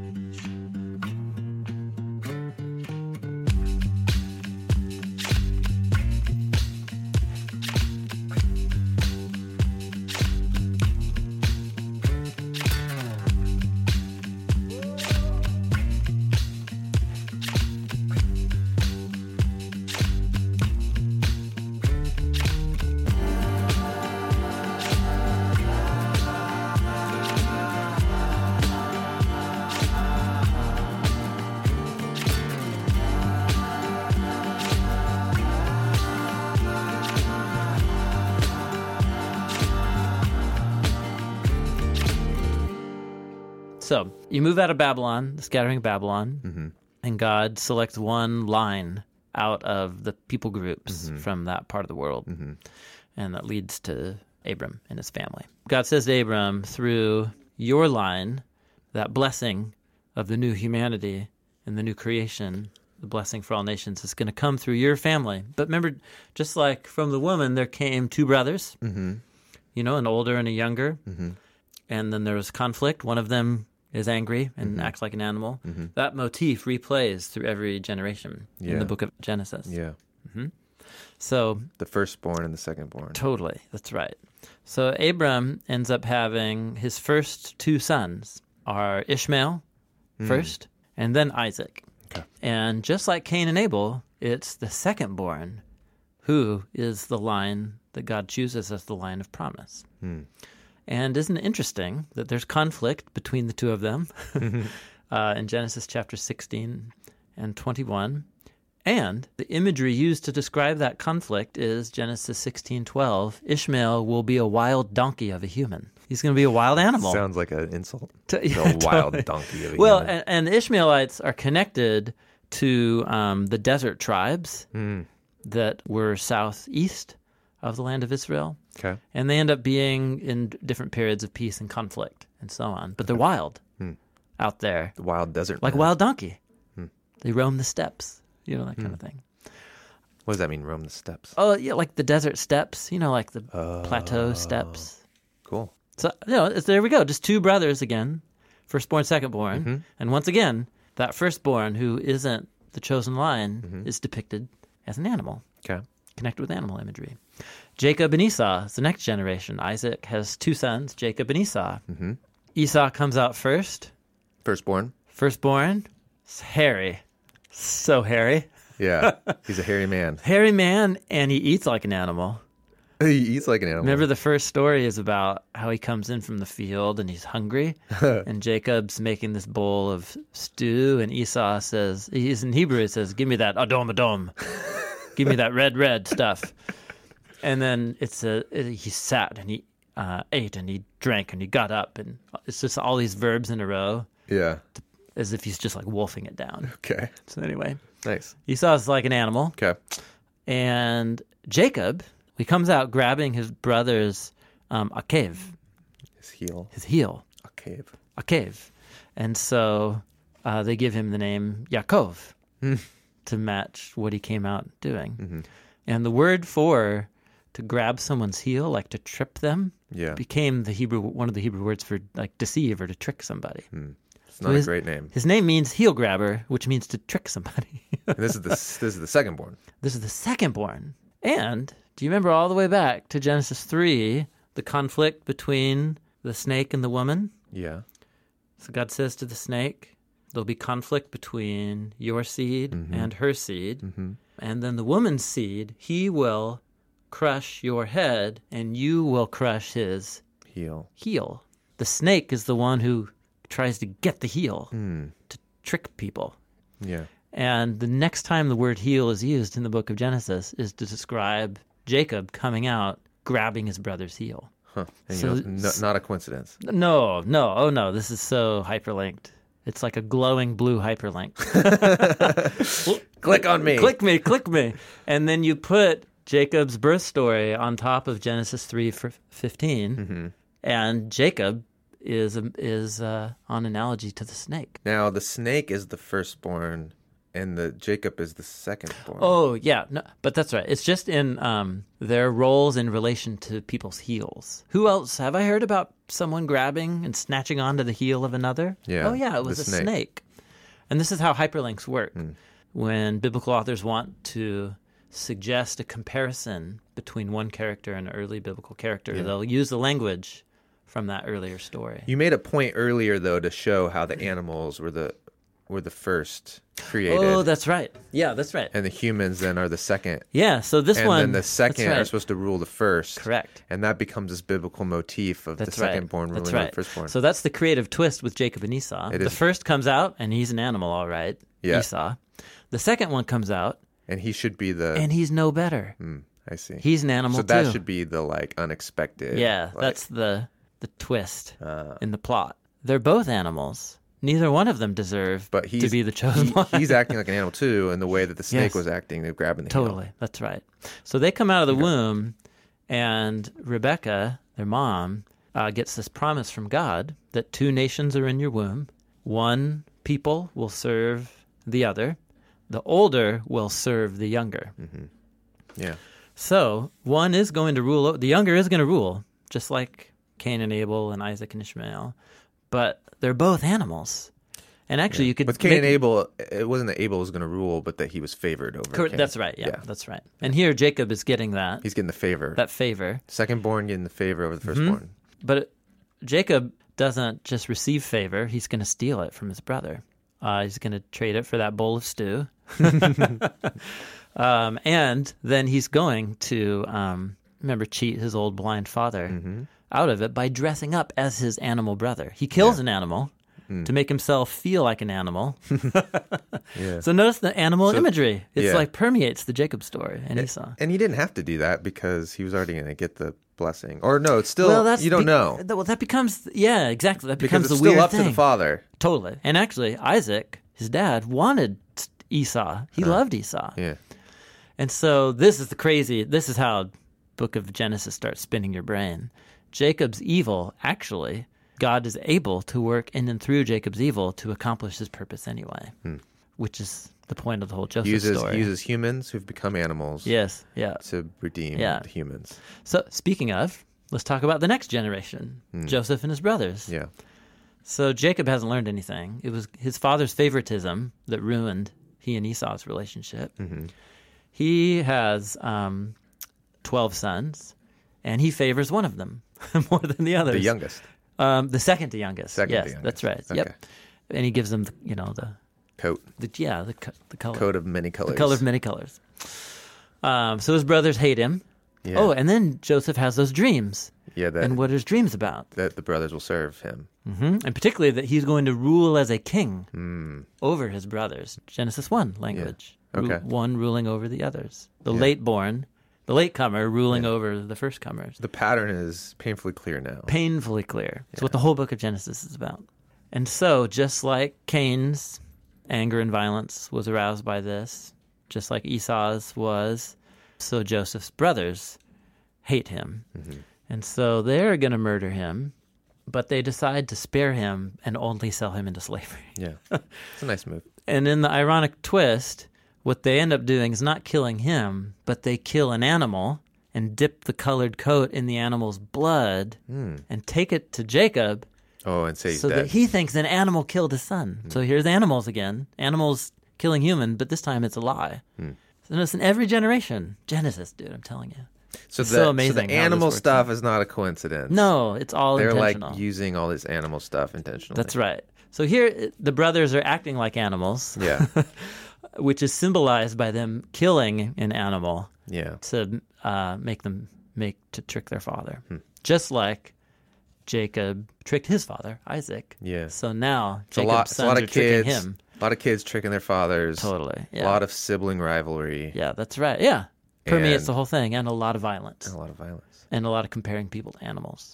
[SPEAKER 2] So you move out of Babylon, the scattering of Babylon, mm-hmm. and God selects one line out of the people groups mm-hmm. from that part of the world. Mm-hmm. And that leads to Abram and his family. God says to Abram, through your line, that blessing of the new humanity and the new creation the blessing for all nations is going to come through your family. But remember, just like from the woman, there came two brothers,
[SPEAKER 1] Mm-hmm.
[SPEAKER 2] you know, an older and a younger.
[SPEAKER 1] Mm-hmm.
[SPEAKER 2] And then there was conflict. One of them is angry and
[SPEAKER 1] Mm-hmm.
[SPEAKER 2] acts like an animal.
[SPEAKER 1] Mm-hmm.
[SPEAKER 2] That motif replays through every generation
[SPEAKER 1] Yeah.
[SPEAKER 2] in the book of Genesis.
[SPEAKER 1] Yeah.
[SPEAKER 2] So
[SPEAKER 1] The firstborn and the secondborn.
[SPEAKER 2] totally, that's right. So Abram ends up having his first two sons are Ishmael first, and then Isaac.
[SPEAKER 1] Okay.
[SPEAKER 2] And just like Cain and Abel, it's the secondborn who is the line that God chooses as the line of promise.
[SPEAKER 1] Hmm.
[SPEAKER 2] And isn't it interesting that there's conflict between the two of them uh, in Genesis chapter sixteen and twenty-one? And the imagery used to describe that conflict is Genesis sixteen twelve. Ishmael will be a wild donkey of a human. He's going to be a wild animal.
[SPEAKER 1] Sounds like an insult.
[SPEAKER 2] To-
[SPEAKER 1] The
[SPEAKER 2] yeah,
[SPEAKER 1] wild
[SPEAKER 2] totally.
[SPEAKER 1] donkey of a
[SPEAKER 2] Well,
[SPEAKER 1] human.
[SPEAKER 2] and, and the Ishmaelites are connected to um, the desert tribes
[SPEAKER 1] Hmm.
[SPEAKER 2] that were southeast of the land of Israel.
[SPEAKER 1] Okay.
[SPEAKER 2] And they end up being in different periods of peace and conflict and so on. But they're wild
[SPEAKER 1] Hmm.
[SPEAKER 2] out there,
[SPEAKER 1] The wild desert.
[SPEAKER 2] like a
[SPEAKER 1] man.
[SPEAKER 2] wild donkey.
[SPEAKER 1] Hmm.
[SPEAKER 2] They roam the steppes, you know, that kind of thing.
[SPEAKER 1] What does that mean, roam the steppes?
[SPEAKER 2] Oh, yeah, like the desert steppes, you know, like the
[SPEAKER 1] Oh.
[SPEAKER 2] plateau steppes.
[SPEAKER 1] Cool.
[SPEAKER 2] So, you know, it's, there we go. Just two brothers again, firstborn, secondborn.
[SPEAKER 1] Mm-hmm.
[SPEAKER 2] And once again, that firstborn who isn't the chosen line
[SPEAKER 1] Mm-hmm.
[SPEAKER 2] is depicted as an animal,
[SPEAKER 1] Okay.
[SPEAKER 2] connected with animal imagery. Jacob and Esau is the next generation. Isaac has two sons, Jacob and Esau.
[SPEAKER 1] Mm-hmm.
[SPEAKER 2] Esau comes out first.
[SPEAKER 1] Firstborn.
[SPEAKER 2] Firstborn, it's hairy. So hairy.
[SPEAKER 1] Yeah. He's a hairy man.
[SPEAKER 2] Hairy man, and he eats like an animal.
[SPEAKER 1] He eats like an animal.
[SPEAKER 2] Remember, the first story is about how he comes in from the field and he's hungry, and Jacob's making this bowl of stew, and Esau says, he's in Hebrew, it says, give me that adom adom. Give me that red, red stuff. And then it's a, it, he sat and he uh, ate and he drank and he got up, and it's just all these verbs in a row
[SPEAKER 1] Yeah.
[SPEAKER 2] as if he's just like wolfing it down.
[SPEAKER 1] Okay.
[SPEAKER 2] So anyway,
[SPEAKER 1] Nice.
[SPEAKER 2] Esau's like an animal.
[SPEAKER 1] Okay.
[SPEAKER 2] And Jacob, he comes out grabbing his brother's um, akev,
[SPEAKER 1] His heel.
[SPEAKER 2] his heel,
[SPEAKER 1] A cave.
[SPEAKER 2] akev. And so uh, they give him the name Yaakov to match what he came out doing.
[SPEAKER 1] Mm-hmm.
[SPEAKER 2] And the word for to grab someone's heel, like to trip them,
[SPEAKER 1] Yeah.
[SPEAKER 2] became the Hebrew one of the Hebrew words for like deceive or to trick somebody.
[SPEAKER 1] It's not
[SPEAKER 2] his-
[SPEAKER 1] a great name.
[SPEAKER 2] His name means heel grabber, which means to trick somebody.
[SPEAKER 1] And this is the this is the secondborn.
[SPEAKER 2] This is the secondborn. And do you remember all the way back to Genesis three, the conflict between the snake and the woman?
[SPEAKER 1] Yeah.
[SPEAKER 2] So God says to the snake, there'll be conflict between your seed and her seed.
[SPEAKER 1] Mm-hmm.
[SPEAKER 2] And then the woman's seed, he will crush your head and you will crush his
[SPEAKER 1] Heel.
[SPEAKER 2] heel. The snake is the one who tries to get the heel
[SPEAKER 1] Hmm.
[SPEAKER 2] to trick people.
[SPEAKER 1] Yeah.
[SPEAKER 2] And the next time the word heel is used in the book of Genesis is to describe Jacob coming out, grabbing his brother's heel.
[SPEAKER 1] Huh. And
[SPEAKER 2] So-
[SPEAKER 1] you know, no, not a coincidence.
[SPEAKER 2] No, no, oh no, this is so hyperlinked. It's like a glowing blue hyperlink.
[SPEAKER 1] Click on me.
[SPEAKER 2] Click me, click me. And then you put Jacob's birth story on top of Genesis three fifteen,
[SPEAKER 1] Mm-hmm.
[SPEAKER 2] and Jacob is is uh, on analogy to the snake.
[SPEAKER 1] Now the snake is the firstborn, and the Jacob is the secondborn.
[SPEAKER 2] Oh yeah, no, but that's right. It's just in um, their roles in relation to people's heels. Who else have I heard about someone grabbing and snatching onto the heel of another?
[SPEAKER 1] Yeah,
[SPEAKER 2] Oh yeah, it was
[SPEAKER 1] the
[SPEAKER 2] a
[SPEAKER 1] snake.
[SPEAKER 2] snake. And this is how hyperlinks work. When biblical authors want to suggest a comparison between one character and an early biblical character,
[SPEAKER 1] Yeah.
[SPEAKER 2] they'll use the language from that earlier story.
[SPEAKER 1] You made a point earlier, though, to show how the animals were the were the first created,
[SPEAKER 2] Oh, that's right. Yeah, that's right.
[SPEAKER 1] and the humans then are the second.
[SPEAKER 2] Yeah, so this
[SPEAKER 1] and
[SPEAKER 2] one,
[SPEAKER 1] then the second
[SPEAKER 2] that's right.
[SPEAKER 1] are supposed to rule the first.
[SPEAKER 2] Correct.
[SPEAKER 1] And that becomes this biblical motif of
[SPEAKER 2] That's
[SPEAKER 1] the
[SPEAKER 2] right.
[SPEAKER 1] secondborn ruling
[SPEAKER 2] That's
[SPEAKER 1] over
[SPEAKER 2] right.
[SPEAKER 1] the firstborn.
[SPEAKER 2] So that's the creative twist with Jacob and Esau.
[SPEAKER 1] It
[SPEAKER 2] the
[SPEAKER 1] is.
[SPEAKER 2] first comes out, and he's an animal, all right,
[SPEAKER 1] Yeah.
[SPEAKER 2] Esau. The second one comes out,
[SPEAKER 1] and he should be the.
[SPEAKER 2] and he's no better.
[SPEAKER 1] Hmm, I see.
[SPEAKER 2] He's an animal
[SPEAKER 1] so that
[SPEAKER 2] too.
[SPEAKER 1] should be the like unexpected.
[SPEAKER 2] Yeah,
[SPEAKER 1] like,
[SPEAKER 2] that's the the twist
[SPEAKER 1] Uh,
[SPEAKER 2] in the plot. They're both animals. Neither one of them deserve
[SPEAKER 1] but
[SPEAKER 2] to
[SPEAKER 1] he's
[SPEAKER 2] be the chosen
[SPEAKER 1] he-
[SPEAKER 2] one.
[SPEAKER 1] he's acting like an animal too, in the way that the snake
[SPEAKER 2] Yes.
[SPEAKER 1] was acting, they're grabbing the heel.
[SPEAKER 2] Totally, that's right. So they come out of the womb, and Rebecca, their mom, uh, gets this promise from God that two nations are in your womb. One people will serve the other. the older will serve the younger.
[SPEAKER 1] Mm-hmm. Yeah.
[SPEAKER 2] So one is going to rule. The younger is going to rule, just like Cain and Abel and Isaac and Ishmael. But they're both animals. And actually,
[SPEAKER 1] yeah.
[SPEAKER 2] you could.
[SPEAKER 1] With Cain
[SPEAKER 2] make,
[SPEAKER 1] and Abel, it wasn't that Abel was going to rule, but that he was favored over.
[SPEAKER 2] Correct.
[SPEAKER 1] Cain.
[SPEAKER 2] That's right. Yeah,
[SPEAKER 1] yeah,
[SPEAKER 2] that's right. And here Jacob is getting that.
[SPEAKER 1] He's getting the favor.
[SPEAKER 2] That favor.
[SPEAKER 1] Second born getting the favor over the firstborn.
[SPEAKER 2] Mm-hmm. But Jacob doesn't just receive favor; he's going to steal it from his brother. Uh, he's going to trade it for that bowl of stew. um, and then he's going to, um, remember, cheat his old blind father
[SPEAKER 1] mm-hmm.
[SPEAKER 2] out of it by dressing up as his animal brother. He kills
[SPEAKER 1] yeah.
[SPEAKER 2] an animal
[SPEAKER 1] mm.
[SPEAKER 2] to make himself feel like an animal.
[SPEAKER 1] yeah.
[SPEAKER 2] So notice the animal
[SPEAKER 1] so,
[SPEAKER 2] imagery. It's
[SPEAKER 1] yeah.
[SPEAKER 2] like permeates the Jacob story and
[SPEAKER 1] and,
[SPEAKER 2] Esau.
[SPEAKER 1] And he didn't have to do that because he was already going to get the blessing. Or no, it's still,
[SPEAKER 2] well, that's
[SPEAKER 1] you don't
[SPEAKER 2] be-
[SPEAKER 1] know.
[SPEAKER 2] Well, that becomes, yeah, exactly. That
[SPEAKER 1] Because
[SPEAKER 2] becomes
[SPEAKER 1] it's
[SPEAKER 2] the weird
[SPEAKER 1] still up
[SPEAKER 2] thing.
[SPEAKER 1] to the father.
[SPEAKER 2] Totally. And actually, Isaac, his dad, wanted Esau. He
[SPEAKER 1] uh,
[SPEAKER 2] loved Esau.
[SPEAKER 1] Yeah.
[SPEAKER 2] And so this is the crazy, this is how book of Genesis starts spinning your brain. Jacob's evil, actually, God is able to work in and through Jacob's evil to accomplish his purpose anyway, hmm. which is the point of the whole Joseph
[SPEAKER 1] uses,
[SPEAKER 2] story.
[SPEAKER 1] Uses humans who've become animals
[SPEAKER 2] yes, yeah.
[SPEAKER 1] to redeem
[SPEAKER 2] yeah.
[SPEAKER 1] the humans.
[SPEAKER 2] So speaking of, let's talk about the next generation, hmm. Joseph and his brothers.
[SPEAKER 1] Yeah.
[SPEAKER 2] So Jacob hasn't learned anything. It was his father's favoritism that ruined he and Esau's relationship.
[SPEAKER 1] Mm-hmm.
[SPEAKER 2] He has um, twelve sons, and he favors one of them more than the others.
[SPEAKER 1] The youngest.
[SPEAKER 2] Um, the second to youngest.
[SPEAKER 1] Second
[SPEAKER 2] yes,
[SPEAKER 1] to youngest.
[SPEAKER 2] that's right.
[SPEAKER 1] Okay.
[SPEAKER 2] Yep. And he gives them, the, you know, the
[SPEAKER 1] coat.
[SPEAKER 2] The, yeah, the the color.
[SPEAKER 1] Coat of many colors.
[SPEAKER 2] The color of many colors. Um, so his brothers hate him.
[SPEAKER 1] Yeah.
[SPEAKER 2] Oh, and then Joseph has those dreams.
[SPEAKER 1] Yeah. That,
[SPEAKER 2] and what are his dreams about?
[SPEAKER 1] That the brothers will serve him.
[SPEAKER 2] Mm-hmm. And particularly that he's going to rule as a king
[SPEAKER 1] mm.
[SPEAKER 2] over his brothers. Genesis one language.
[SPEAKER 1] Yeah. Okay.
[SPEAKER 2] Ru- one ruling over the others. The
[SPEAKER 1] yeah.
[SPEAKER 2] late born, the latecomer ruling
[SPEAKER 1] yeah.
[SPEAKER 2] over the first comers.
[SPEAKER 1] The pattern is painfully clear now.
[SPEAKER 2] Painfully clear. It's
[SPEAKER 1] yeah.
[SPEAKER 2] what the whole book of Genesis is about. And so, just like Cain's anger and violence was aroused by this, just like Esau's was, so Joseph's brothers hate him. Mm-hmm. And so they're going to murder him, but they decide to spare him and only sell him into slavery.
[SPEAKER 1] Yeah, it's a nice move.
[SPEAKER 2] And in the ironic twist, what they end up doing is not killing him, but they kill an animal and dip the colored coat in the animal's blood
[SPEAKER 1] mm.
[SPEAKER 2] and take it to Jacob.
[SPEAKER 1] Oh, and say he's
[SPEAKER 2] so
[SPEAKER 1] dead.
[SPEAKER 2] that he thinks an animal killed his son. Mm. So here's animals again. Animals killing human, but this time it's a lie. Mm. So it's in every generation. Genesis, dude, I'm telling you.
[SPEAKER 1] So,
[SPEAKER 2] it's
[SPEAKER 1] the,
[SPEAKER 2] so amazing.
[SPEAKER 1] So the animal stuff out. Is not a coincidence.
[SPEAKER 2] No, it's all
[SPEAKER 1] They're
[SPEAKER 2] intentional.
[SPEAKER 1] like using all this animal stuff intentionally.
[SPEAKER 2] That's right. So here, the brothers are acting like animals.
[SPEAKER 1] Yeah.
[SPEAKER 2] Which is symbolized by them killing an animal.
[SPEAKER 1] Yeah.
[SPEAKER 2] To uh, make them make to trick their father, hmm. just like Jacob tricked his father Isaac.
[SPEAKER 1] Yeah.
[SPEAKER 2] So now
[SPEAKER 1] it's
[SPEAKER 2] Jacob's
[SPEAKER 1] a lot,
[SPEAKER 2] sons
[SPEAKER 1] a lot of
[SPEAKER 2] are
[SPEAKER 1] kids,
[SPEAKER 2] tricking him.
[SPEAKER 1] A lot of kids tricking their fathers.
[SPEAKER 2] Totally. Yeah.
[SPEAKER 1] A lot of sibling rivalry.
[SPEAKER 2] Yeah, that's right. Yeah. Permeates
[SPEAKER 1] and,
[SPEAKER 2] the whole thing, and a lot of violence.
[SPEAKER 1] And a lot of violence.
[SPEAKER 2] And a lot of comparing people to animals.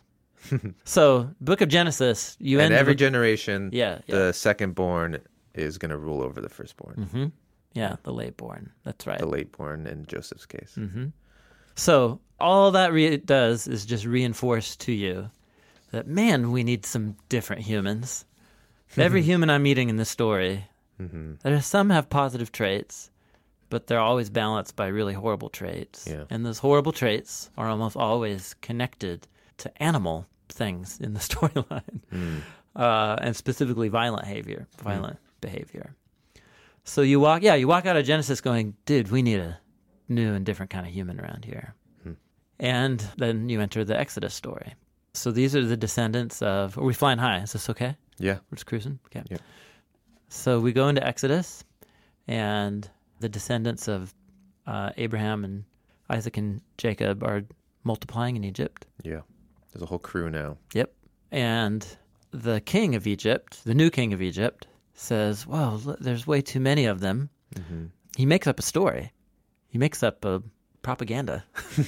[SPEAKER 2] So, Book of Genesis, you
[SPEAKER 1] and
[SPEAKER 2] end
[SPEAKER 1] every
[SPEAKER 2] with,
[SPEAKER 1] generation,
[SPEAKER 2] yeah, yeah.
[SPEAKER 1] the second born is going to rule over the firstborn.
[SPEAKER 2] Mm-hmm. Yeah, the late born. That's right.
[SPEAKER 1] The late born in Joseph's case.
[SPEAKER 2] Mm-hmm. So all that re- does is just reinforce to you that, man, we need some different humans. Every human I'm meeting in this story, mm-hmm. there some have positive traits, but they're always balanced by really horrible traits.
[SPEAKER 1] Yeah.
[SPEAKER 2] And those horrible traits are almost always connected to animal things in the storyline, mm. uh, and specifically violent behavior. Violent mm. behavior. So you walk, yeah, you walk out of Genesis going, dude, we need a new and different kind of human around here. Hmm. And then you enter the Exodus story. So these are the descendants of, are we flying high? Is this okay?
[SPEAKER 1] Yeah.
[SPEAKER 2] We're just cruising? Okay.
[SPEAKER 1] Yeah.
[SPEAKER 2] So we go into Exodus, and the descendants of uh, Abraham and Isaac and Jacob are multiplying in Egypt.
[SPEAKER 1] Yeah. There's a whole crew now.
[SPEAKER 2] Yep. And the king of Egypt, the new king of Egypt, says, well, there's way too many of them. Mm-hmm. He makes up a story. He makes up a propaganda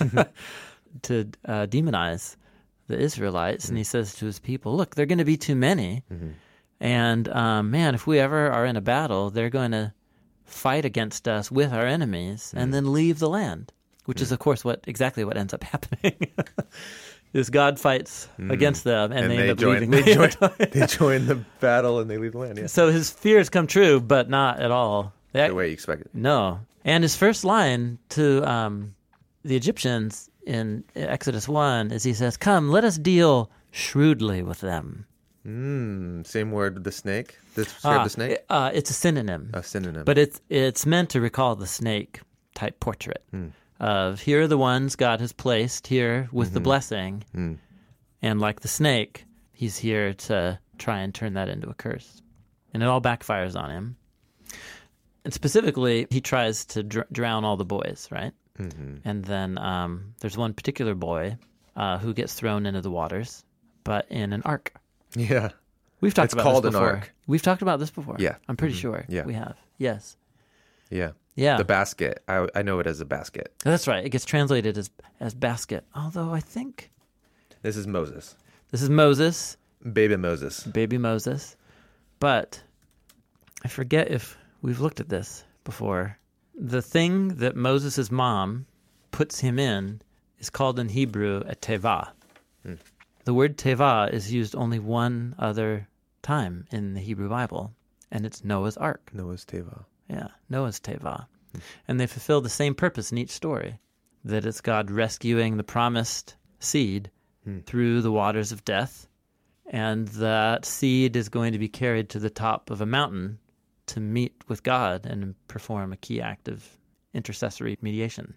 [SPEAKER 2] to uh, demonize the Israelites. Mm-hmm. And he says to his people, look, they're going to be too many. Mm-hmm. And, um, man, if we ever are in a battle, they're going to fight against us with our enemies mm-hmm. and then leave the land, which mm-hmm. is, of course, what exactly what ends up happening. Is God fights mm. against them, and, and they, they end up
[SPEAKER 1] join,
[SPEAKER 2] leaving.
[SPEAKER 1] They join, they join the battle, and they leave the land. Yeah.
[SPEAKER 2] So his fears come true, but not at all They-
[SPEAKER 1] the way you expected.
[SPEAKER 2] No. And his first line to um, the Egyptians in Exodus one is he says, "Come, let us deal shrewdly with them."
[SPEAKER 1] Mm, same word with the snake. Describe
[SPEAKER 2] Ah,
[SPEAKER 1] the snake.
[SPEAKER 2] it- uh, it's a synonym.
[SPEAKER 1] A synonym.
[SPEAKER 2] But it's it's meant to recall the snake type portrait of here are the ones God has placed here with the blessing, and like the snake, he's here to try and turn that into a curse, and it all backfires on him. And specifically, he tries to dr- drown all the boys, right? Mm-hmm. And then um, there's one particular boy uh, who gets thrown into the waters, but in an ark.
[SPEAKER 1] yeah.
[SPEAKER 2] We've talked
[SPEAKER 1] It's
[SPEAKER 2] about
[SPEAKER 1] called
[SPEAKER 2] this
[SPEAKER 1] an
[SPEAKER 2] before.
[SPEAKER 1] ark.
[SPEAKER 2] We've talked about this before.
[SPEAKER 1] Yeah.
[SPEAKER 2] I'm pretty sure.
[SPEAKER 1] Yeah.
[SPEAKER 2] We have. Yes.
[SPEAKER 1] Yeah.
[SPEAKER 2] Yeah.
[SPEAKER 1] The basket. I, I know it as a basket.
[SPEAKER 2] That's right. It gets translated as as basket. Although I think
[SPEAKER 1] This is Moses.
[SPEAKER 2] this is Moses,
[SPEAKER 1] Baby Moses.
[SPEAKER 2] baby Moses. But I forget if we've looked at this before. The thing that Moses' mom puts him in is called in Hebrew a teva.
[SPEAKER 1] Hmm.
[SPEAKER 2] The word teva is used only one other time in the Hebrew Bible, and it's Noah's Ark.
[SPEAKER 1] Noah's Teva.
[SPEAKER 2] Yeah, Noah's teva. And they fulfill the same purpose in each story, that it's God rescuing the promised seed through the waters of death, and that seed is going to be carried to the top of a mountain to meet with God and perform a key act of intercessory mediation.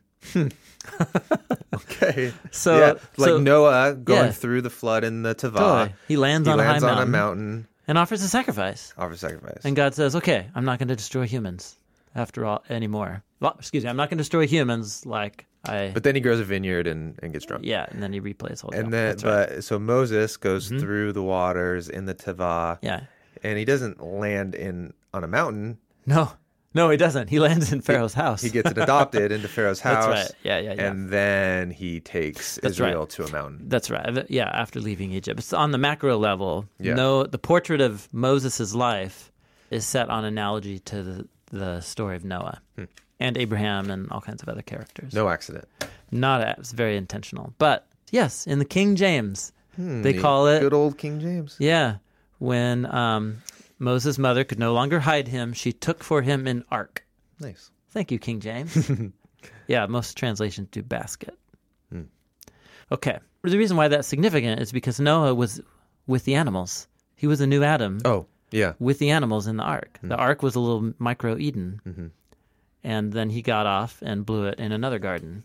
[SPEAKER 1] Okay.
[SPEAKER 2] So,
[SPEAKER 1] yeah, like
[SPEAKER 2] so
[SPEAKER 1] Noah going
[SPEAKER 2] yeah.
[SPEAKER 1] through the flood in the Teva.
[SPEAKER 2] totally. he lands
[SPEAKER 1] He
[SPEAKER 2] on
[SPEAKER 1] lands
[SPEAKER 2] a high
[SPEAKER 1] on
[SPEAKER 2] mountain,
[SPEAKER 1] a mountain,
[SPEAKER 2] and offers a sacrifice.
[SPEAKER 1] offers sacrifice.
[SPEAKER 2] And God says, okay, I'm not going to destroy humans after all anymore. Well, excuse me, I'm not going to destroy humans like I...
[SPEAKER 1] But then he grows a vineyard and, and gets drunk.
[SPEAKER 2] yeah, and then he replays whole
[SPEAKER 1] And
[SPEAKER 2] deal.
[SPEAKER 1] then,
[SPEAKER 2] That's right.
[SPEAKER 1] but so Moses goes through the waters in the Teva,
[SPEAKER 2] Yeah.
[SPEAKER 1] and he doesn't land in on a mountain.
[SPEAKER 2] No, no, he doesn't. He lands in Pharaoh's house.
[SPEAKER 1] He gets it adopted into Pharaoh's house.
[SPEAKER 2] That's right. Yeah, yeah, yeah.
[SPEAKER 1] And then he takes
[SPEAKER 2] That's
[SPEAKER 1] Israel
[SPEAKER 2] right.
[SPEAKER 1] to a mountain.
[SPEAKER 2] That's right. Yeah, after leaving Egypt. It's on the macro level.
[SPEAKER 1] Yeah.
[SPEAKER 2] No, the portrait of Moses' life is set on analogy to the, the story of Noah and Abraham and all kinds of other characters.
[SPEAKER 1] No accident.
[SPEAKER 2] Not a- it's very intentional. But yes, in the King James, they
[SPEAKER 1] Neat.
[SPEAKER 2] call it
[SPEAKER 1] Good old King James.
[SPEAKER 2] yeah, when um, Moses' mother could no longer hide him, she took for him an ark.
[SPEAKER 1] Nice.
[SPEAKER 2] Thank you, King James. Yeah, most translations do basket.
[SPEAKER 1] Hmm.
[SPEAKER 2] Okay. The reason why that's significant is because Noah was with the animals. He was a new Adam
[SPEAKER 1] Oh, yeah.
[SPEAKER 2] with the animals in the ark.
[SPEAKER 1] Hmm.
[SPEAKER 2] The ark was a little micro Eden.
[SPEAKER 1] Mm-hmm.
[SPEAKER 2] And then he got off and blew it in another garden.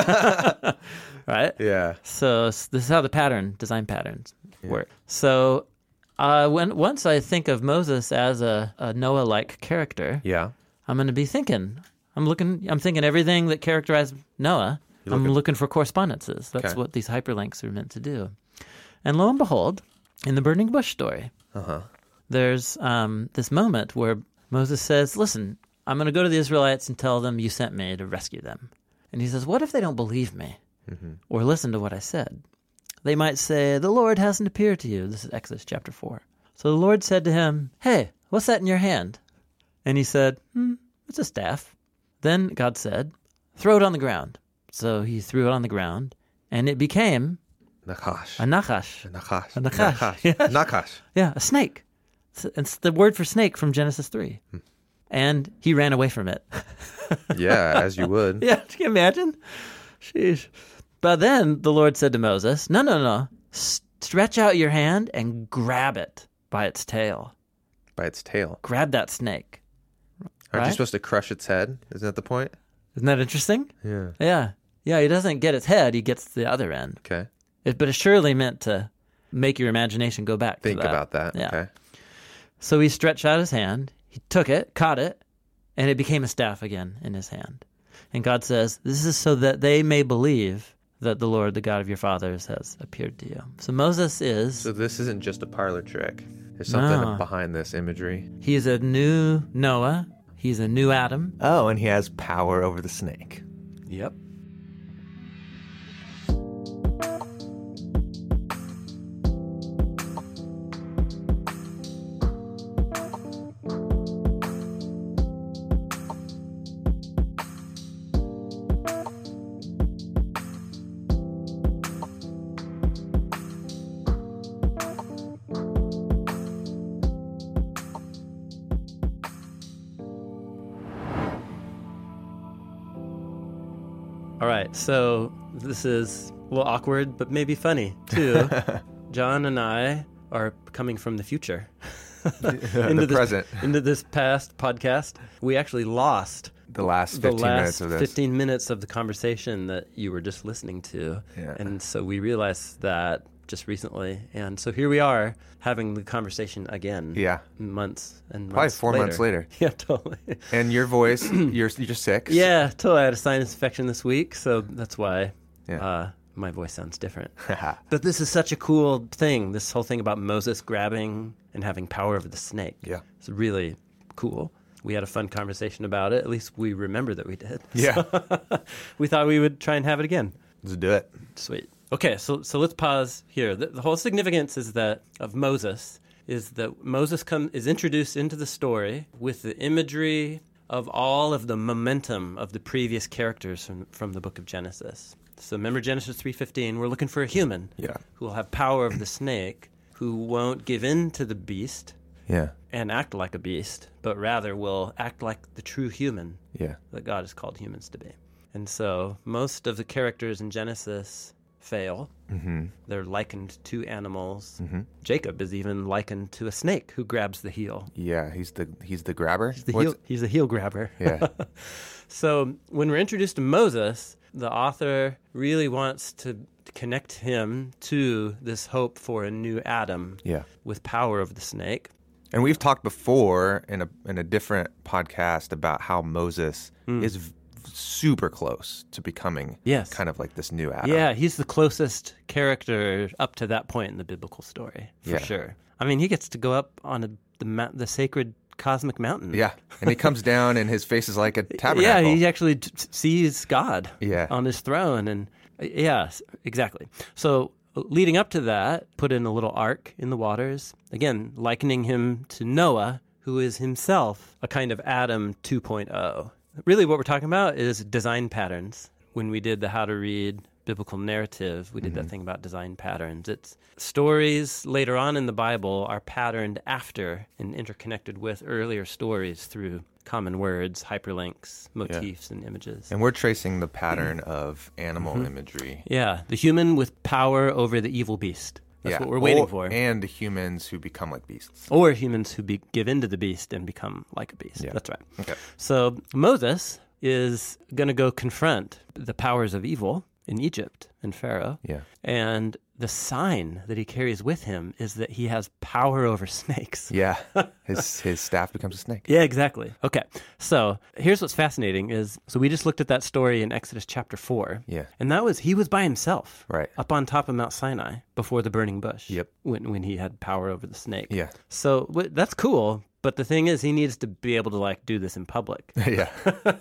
[SPEAKER 2] Right?
[SPEAKER 1] Yeah.
[SPEAKER 2] So s- this is how the pattern, design patterns work. So uh, when once I think of Moses as a, a Noah-like character,
[SPEAKER 1] Yeah.
[SPEAKER 2] I'm going to be thinking. I'm looking. I'm thinking everything that characterized Noah.
[SPEAKER 1] You're
[SPEAKER 2] I'm
[SPEAKER 1] looking-
[SPEAKER 2] looking for correspondences. That's
[SPEAKER 1] Okay.
[SPEAKER 2] what these hyperlinks are meant to do. And lo and behold, in the burning bush story,
[SPEAKER 1] Uh-huh.
[SPEAKER 2] there's um, this moment where Moses says, "Listen, I'm going to go to the Israelites and tell them you sent me to rescue them." And he says, "What if they don't believe me or listen to what I said? They might say, 'The Lord hasn't appeared to you.'" This is Exodus chapter four. So the Lord said to him, "Hey, what's that in your hand?" And he said, hmm, "It's a staff." Then God said, "Throw it on the ground." So he threw it on the ground, and it became
[SPEAKER 1] Nakash.
[SPEAKER 2] a nachash.
[SPEAKER 1] Nakash.
[SPEAKER 2] A nakash.
[SPEAKER 1] Nakash.
[SPEAKER 2] Yes.
[SPEAKER 1] Nakash.
[SPEAKER 2] Yeah, a snake. It's, it's the word for snake from Genesis three. And he ran away from it.
[SPEAKER 1] Yeah, as you would.
[SPEAKER 2] Yeah, can you imagine? Sheesh. But then the Lord said to Moses, no, no, no. S- stretch out your hand and grab it by its tail.
[SPEAKER 1] By its tail.
[SPEAKER 2] Grab that snake.
[SPEAKER 1] Aren't
[SPEAKER 2] Right?
[SPEAKER 1] you supposed to crush its head? Isn't that the point?
[SPEAKER 2] Isn't that interesting?
[SPEAKER 1] Yeah.
[SPEAKER 2] Yeah. Yeah, he doesn't get its head, he gets the other end.
[SPEAKER 1] Okay.
[SPEAKER 2] It, but it's surely meant to make your imagination go back
[SPEAKER 1] Think
[SPEAKER 2] to that.
[SPEAKER 1] about that.
[SPEAKER 2] Yeah.
[SPEAKER 1] Okay.
[SPEAKER 2] So he stretched out his hand, he took it, caught it, and it became a staff again in his hand. And God says, this is so that they may believe that the Lord, the God of your fathers, has appeared to you. So Moses is,
[SPEAKER 1] So this isn't just a parlor trick. There's something
[SPEAKER 2] No.
[SPEAKER 1] behind this imagery.
[SPEAKER 2] he's a new Noah, he's a new Adam.
[SPEAKER 1] Oh, and he has power over the snake.
[SPEAKER 2] Yep. right, so this is a little awkward, but maybe funny, too. John and I are coming from the future into
[SPEAKER 1] the
[SPEAKER 2] this,
[SPEAKER 1] present.
[SPEAKER 2] into this past podcast. We actually lost
[SPEAKER 1] The last
[SPEAKER 2] the
[SPEAKER 1] fifteen
[SPEAKER 2] last
[SPEAKER 1] minutes of this.
[SPEAKER 2] fifteen minutes of the conversation that you were just listening to.
[SPEAKER 1] Yeah.
[SPEAKER 2] And so we realized that just recently. And so here we are having the conversation again.
[SPEAKER 1] Yeah.
[SPEAKER 2] Months and months
[SPEAKER 1] Probably four
[SPEAKER 2] later.
[SPEAKER 1] months later.
[SPEAKER 2] Yeah, totally.
[SPEAKER 1] And your voice, you're you're sick.
[SPEAKER 2] Yeah, totally. I had a sinus infection this week, so that's why
[SPEAKER 1] Yeah.
[SPEAKER 2] uh, my voice sounds different. But this is such a cool thing, this whole thing about Moses grabbing and having power over the snake.
[SPEAKER 1] Yeah.
[SPEAKER 2] It's really cool. We had a fun conversation about it. At least we remember that we did.
[SPEAKER 1] Yeah.
[SPEAKER 2] So we thought we would try and have it again.
[SPEAKER 1] Let's do it.
[SPEAKER 2] Sweet. Okay, so so let's pause here. The, the whole significance is that of Moses is that Moses come is introduced into the story with the imagery of all of the momentum of the previous characters from from the book of Genesis. So remember Genesis three fifteen, we're looking for a human
[SPEAKER 1] Yeah.
[SPEAKER 2] who will have power over the snake, who won't give in to the beast
[SPEAKER 1] Yeah.
[SPEAKER 2] and act like a beast, but rather will act like the true human
[SPEAKER 1] Yeah.
[SPEAKER 2] that God has called humans to be. And so most of the characters in Genesis fail.
[SPEAKER 1] Mm-hmm.
[SPEAKER 2] They're likened to animals.
[SPEAKER 1] Mm-hmm.
[SPEAKER 2] Jacob is even likened to a snake who grabs the heel.
[SPEAKER 1] Yeah. He's the he's the grabber.
[SPEAKER 2] He's the
[SPEAKER 1] What's-
[SPEAKER 2] heel, he's the heel grabber.
[SPEAKER 1] Yeah.
[SPEAKER 2] So when we're introduced to Moses, the author really wants to connect him to this hope for a new Adam
[SPEAKER 1] Yeah.
[SPEAKER 2] with power over the snake.
[SPEAKER 1] And we've talked before in a in a different podcast about how Moses
[SPEAKER 2] Mm.
[SPEAKER 1] is v- super close to becoming
[SPEAKER 2] Yes.
[SPEAKER 1] kind of like this new Adam.
[SPEAKER 2] Yeah, he's the closest character up to that point in the biblical story, for
[SPEAKER 1] Yeah.
[SPEAKER 2] sure. I mean, he gets to go up on a, the mount, the sacred cosmic mountain.
[SPEAKER 1] Yeah. And he comes down and his face is like a
[SPEAKER 2] Yeah,
[SPEAKER 1] tabernacle.
[SPEAKER 2] he actually t- t- sees God
[SPEAKER 1] Yeah.
[SPEAKER 2] on his throne. And uh, yeah, s- exactly. So leading up to that, put in a little ark in the waters, again, likening him to Noah, who is himself a kind of Adam two point oh. Really what we're talking about is design patterns. When we did the How to Read Biblical Narrative, we did
[SPEAKER 1] Mm-hmm.
[SPEAKER 2] that thing about design patterns. It's stories later on in the Bible are patterned after and interconnected with earlier stories through common words, hyperlinks, motifs, and images.
[SPEAKER 1] And we're tracing the pattern of animal
[SPEAKER 2] Mm-hmm.
[SPEAKER 1] imagery.
[SPEAKER 2] Yeah, the human with power over the evil beast. That's
[SPEAKER 1] Yeah.
[SPEAKER 2] what we're waiting
[SPEAKER 1] Or-
[SPEAKER 2] for.
[SPEAKER 1] And the humans who become like beasts.
[SPEAKER 2] Or humans who be, give in to the beast and become like a beast.
[SPEAKER 1] Yeah.
[SPEAKER 2] That's right.
[SPEAKER 1] Okay.
[SPEAKER 2] So Moses is going to go confront the powers of evil in Egypt and Pharaoh.
[SPEAKER 1] Yeah.
[SPEAKER 2] And the sign that he carries with him is that he has power over snakes.
[SPEAKER 1] Yeah. His his staff becomes a snake.
[SPEAKER 2] Yeah, exactly. Okay. So here's what's fascinating is, so we just looked at that story in Exodus chapter four.
[SPEAKER 1] Yeah.
[SPEAKER 2] And that was, he was by himself.
[SPEAKER 1] Right.
[SPEAKER 2] Up on top of Mount Sinai before the burning bush.
[SPEAKER 1] Yep.
[SPEAKER 2] When, when he had power over the snake.
[SPEAKER 1] Yeah.
[SPEAKER 2] So w- that's cool. But the thing is, he needs to be able to like do this in public
[SPEAKER 1] Yeah.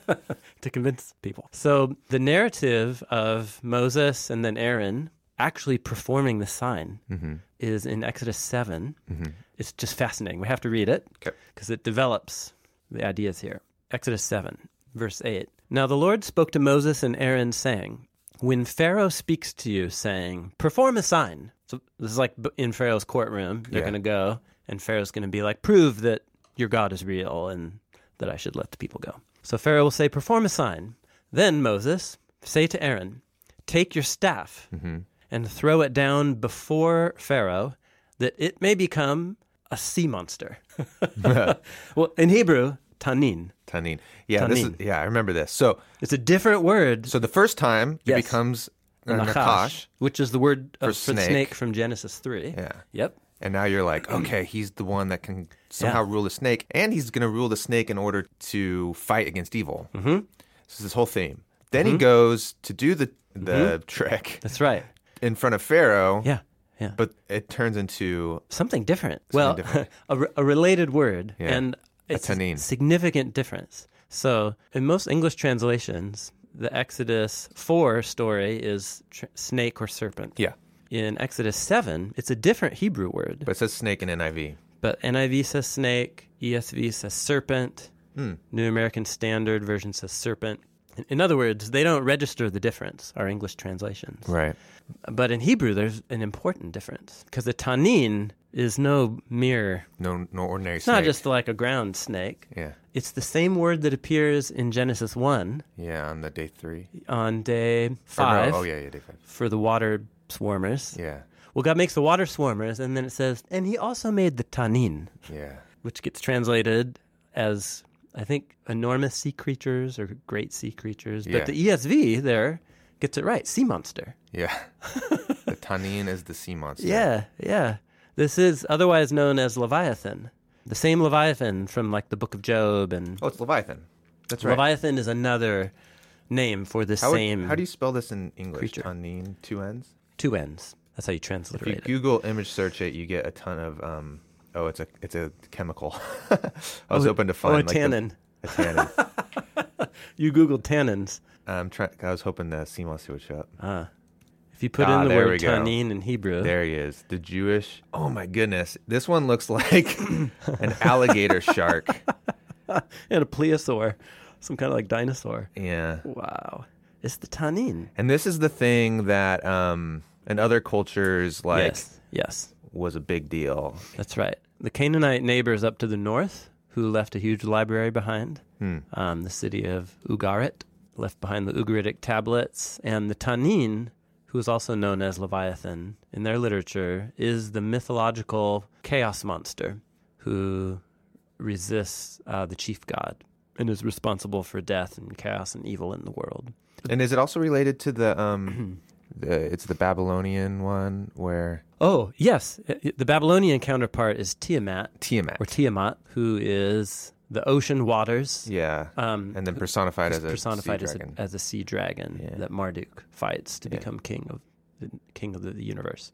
[SPEAKER 2] to convince people. So the narrative of Moses and then Aaron actually performing the sign
[SPEAKER 1] Mm-hmm.
[SPEAKER 2] is in Exodus seven.
[SPEAKER 1] Mm-hmm.
[SPEAKER 2] It's just fascinating. We have to read it
[SPEAKER 1] Okay.
[SPEAKER 2] because it develops the ideas here. Exodus seven, verse eight. Now the Lord spoke to Moses and Aaron, saying, when Pharaoh speaks to you, saying, perform a sign. So this is like b- in Pharaoh's courtroom. They're
[SPEAKER 1] Yeah.
[SPEAKER 2] going to go, and Pharaoh's going to be like, prove that your God is real and that I should let the people go. So Pharaoh will say, perform a sign. Then Moses, say to Aaron, take your staff
[SPEAKER 1] Mm-hmm.
[SPEAKER 2] and throw it down before Pharaoh, that it may become a sea monster. Well, in Hebrew, tanin.
[SPEAKER 1] Tanin. Yeah. This is,
[SPEAKER 2] Tanin.
[SPEAKER 1] yeah. I remember this. So
[SPEAKER 2] It's a different word,
[SPEAKER 1] so the first time it
[SPEAKER 2] Yes.
[SPEAKER 1] becomes a
[SPEAKER 2] nakash,
[SPEAKER 1] nakash.
[SPEAKER 2] which is the word uh,
[SPEAKER 1] For
[SPEAKER 2] for,
[SPEAKER 1] snake.
[SPEAKER 2] snake from Genesis three.
[SPEAKER 1] Yeah.
[SPEAKER 2] Yep.
[SPEAKER 1] And now you're like, okay, he's the one that can somehow rule the snake, and he's going to rule the snake in order to fight against evil.
[SPEAKER 2] Mm-hmm.
[SPEAKER 1] This is his whole theme. Then he goes to do the the trick
[SPEAKER 2] That's right.
[SPEAKER 1] in front of Pharaoh,
[SPEAKER 2] Yeah. Yeah.
[SPEAKER 1] but it turns into
[SPEAKER 2] Something different. well,
[SPEAKER 1] different.
[SPEAKER 2] a, re- a related word,
[SPEAKER 1] Yeah.
[SPEAKER 2] and it's
[SPEAKER 1] tanin.
[SPEAKER 2] a significant difference. So, in most English translations, the Exodus four story is tr- snake or serpent.
[SPEAKER 1] yeah.
[SPEAKER 2] In Exodus seven, it's a different Hebrew word.
[SPEAKER 1] But it says snake in N I V.
[SPEAKER 2] But N I V says snake, E S V says serpent,
[SPEAKER 1] Hmm.
[SPEAKER 2] New American Standard Version says serpent. In- In other words, they don't register the difference, our English translations.
[SPEAKER 1] Right.
[SPEAKER 2] But in Hebrew, there's an important difference because the tanin is no mere,
[SPEAKER 1] No, no ordinary
[SPEAKER 2] it's
[SPEAKER 1] snake.
[SPEAKER 2] not just like a ground snake.
[SPEAKER 1] Yeah.
[SPEAKER 3] It's the same word that appears in Genesis one
[SPEAKER 1] Yeah, on the day three.
[SPEAKER 3] on day
[SPEAKER 1] Or no,
[SPEAKER 3] five
[SPEAKER 1] oh, yeah, yeah, day five.
[SPEAKER 3] for the water swarmers.
[SPEAKER 1] Yeah,
[SPEAKER 3] Well, God makes the water swarmers, and then it says, and he also made the tanin,
[SPEAKER 1] yeah.
[SPEAKER 3] which gets translated as, I think, enormous sea creatures or great sea creatures.
[SPEAKER 1] Yeah.
[SPEAKER 3] But the E S V there gets it right, sea monster.
[SPEAKER 1] Yeah. The Tanin is the sea monster.
[SPEAKER 3] Yeah, yeah. This is otherwise known as Leviathan. The same Leviathan from like the Book of Job, and
[SPEAKER 1] Oh, it's Leviathan. That's right.
[SPEAKER 3] Leviathan is another name for this
[SPEAKER 1] How, would-
[SPEAKER 3] same
[SPEAKER 1] how do you spell this in English?
[SPEAKER 3] creature.
[SPEAKER 1] Tanin, two N's?
[SPEAKER 3] two ends. That's how you
[SPEAKER 1] If you
[SPEAKER 3] transliterate it.
[SPEAKER 1] Google image search it, you get a ton of, um, oh, it's a it's a chemical. I was
[SPEAKER 3] Oh,
[SPEAKER 1] hoping to find
[SPEAKER 3] oh, a
[SPEAKER 1] like the-
[SPEAKER 3] tannin.
[SPEAKER 1] a tannin.
[SPEAKER 3] You Googled tannins.
[SPEAKER 1] I'm trying. I was hoping the sea monster would show up.
[SPEAKER 3] Uh, if you put
[SPEAKER 1] Ah,
[SPEAKER 3] in the
[SPEAKER 1] there we
[SPEAKER 3] word
[SPEAKER 1] go.
[SPEAKER 3] tanin in Hebrew,
[SPEAKER 1] There he is. The Jewish. Oh my goodness. This one looks like an alligator shark.
[SPEAKER 3] and a plesiosaur, some kind of like dinosaur.
[SPEAKER 1] Yeah.
[SPEAKER 3] Wow. It's the tanin.
[SPEAKER 1] And this is the thing that um in other cultures like
[SPEAKER 3] yes, yes,
[SPEAKER 1] was a big deal.
[SPEAKER 3] that's right. The Canaanite neighbors up to the north, who left a huge library behind,
[SPEAKER 1] Hmm.
[SPEAKER 3] um, the city of Ugarit, left behind the Ugaritic tablets, and the Tanin, who is also known as Leviathan in their literature, is the mythological chaos monster who resists uh, the chief god and is responsible for death and chaos and evil in the world.
[SPEAKER 1] And is it also related to the um the it's the Babylonian one where
[SPEAKER 3] Oh, yes. The Babylonian counterpart is Tiamat,
[SPEAKER 1] Tiamat.
[SPEAKER 3] or Tiamat, who is the ocean waters.
[SPEAKER 1] Yeah.
[SPEAKER 3] Um,
[SPEAKER 1] And then personified as a
[SPEAKER 3] personified
[SPEAKER 1] sea
[SPEAKER 3] as a,
[SPEAKER 1] dragon.
[SPEAKER 3] as a sea dragon
[SPEAKER 1] Yeah.
[SPEAKER 3] that Marduk fights to
[SPEAKER 1] Yeah.
[SPEAKER 3] become king of the king of the, the universe.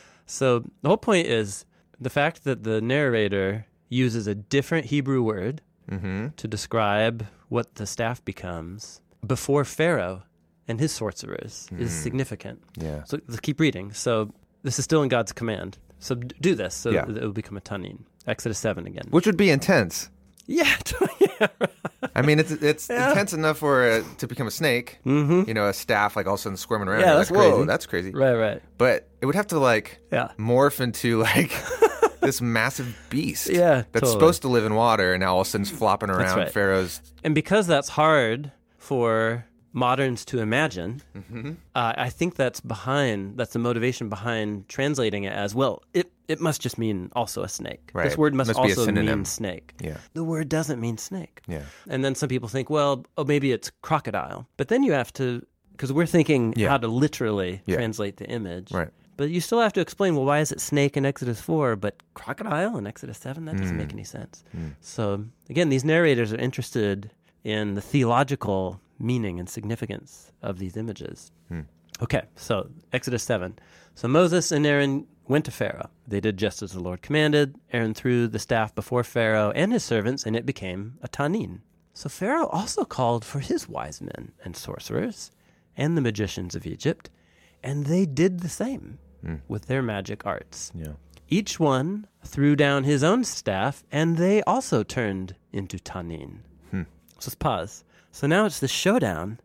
[SPEAKER 3] So the whole point is the fact that the narrator uses a different Hebrew word
[SPEAKER 1] Mm-hmm.
[SPEAKER 3] to describe what the staff becomes before Pharaoh and his sorcerers is
[SPEAKER 1] Mm.
[SPEAKER 3] significant.
[SPEAKER 1] Yeah.
[SPEAKER 3] So let's keep reading. So this is still in God's command. So d- do this so
[SPEAKER 1] Yeah.
[SPEAKER 3] that it will become a tanin. Exodus seven again.
[SPEAKER 1] Which would be intense.
[SPEAKER 3] Yeah. yeah.
[SPEAKER 1] I mean, it's it's
[SPEAKER 3] Yeah.
[SPEAKER 1] intense enough for it to become a snake.
[SPEAKER 3] Mm-hmm.
[SPEAKER 1] You know, a staff like all of a sudden squirming around.
[SPEAKER 3] Yeah,
[SPEAKER 1] You're
[SPEAKER 3] that's
[SPEAKER 1] like, whoa,
[SPEAKER 3] crazy.
[SPEAKER 1] that's crazy.
[SPEAKER 3] Right, right.
[SPEAKER 1] But it would have to like
[SPEAKER 3] Yeah.
[SPEAKER 1] morph into like this massive beast.
[SPEAKER 3] Yeah,
[SPEAKER 1] That's
[SPEAKER 3] totally.
[SPEAKER 1] supposed to live in water, and now all of a sudden it's flopping around
[SPEAKER 3] right.
[SPEAKER 1] Pharaoh's.
[SPEAKER 3] And because that's hard for moderns to imagine,
[SPEAKER 1] Mm-hmm.
[SPEAKER 3] uh, I think that's behind, that's the motivation behind translating it as, well, it, it must just mean also a snake.
[SPEAKER 1] Right.
[SPEAKER 3] This word must,
[SPEAKER 1] Must be a
[SPEAKER 3] also
[SPEAKER 1] synonym.
[SPEAKER 3] mean snake.
[SPEAKER 1] Yeah.
[SPEAKER 3] The word doesn't mean snake.
[SPEAKER 1] Yeah.
[SPEAKER 3] And then some people think, well, oh, maybe it's crocodile. But then you have to, because we're thinking
[SPEAKER 1] Yeah.
[SPEAKER 3] how to literally
[SPEAKER 1] Yeah.
[SPEAKER 3] translate the image.
[SPEAKER 1] Right.
[SPEAKER 3] But you still have to explain, well, why is it snake in Exodus four, but crocodile in Exodus seven? That doesn't
[SPEAKER 1] Mm.
[SPEAKER 3] make any sense.
[SPEAKER 1] Mm.
[SPEAKER 3] So, again, these narrators are interested in the theological meaning and significance of these images.
[SPEAKER 1] Hmm.
[SPEAKER 3] Okay, so Exodus seven. So Moses and Aaron went to Pharaoh. They did just as the Lord commanded. Aaron threw the staff before Pharaoh and his servants, and it became a tanin. So Pharaoh also called for his wise men and sorcerers and the magicians of Egypt, and they did the same
[SPEAKER 1] Hmm.
[SPEAKER 3] with their magic arts.
[SPEAKER 1] Yeah.
[SPEAKER 3] Each one threw down his own staff, and they also turned into tanin.
[SPEAKER 1] Hmm.
[SPEAKER 3] So let's pause. So now it's the showdown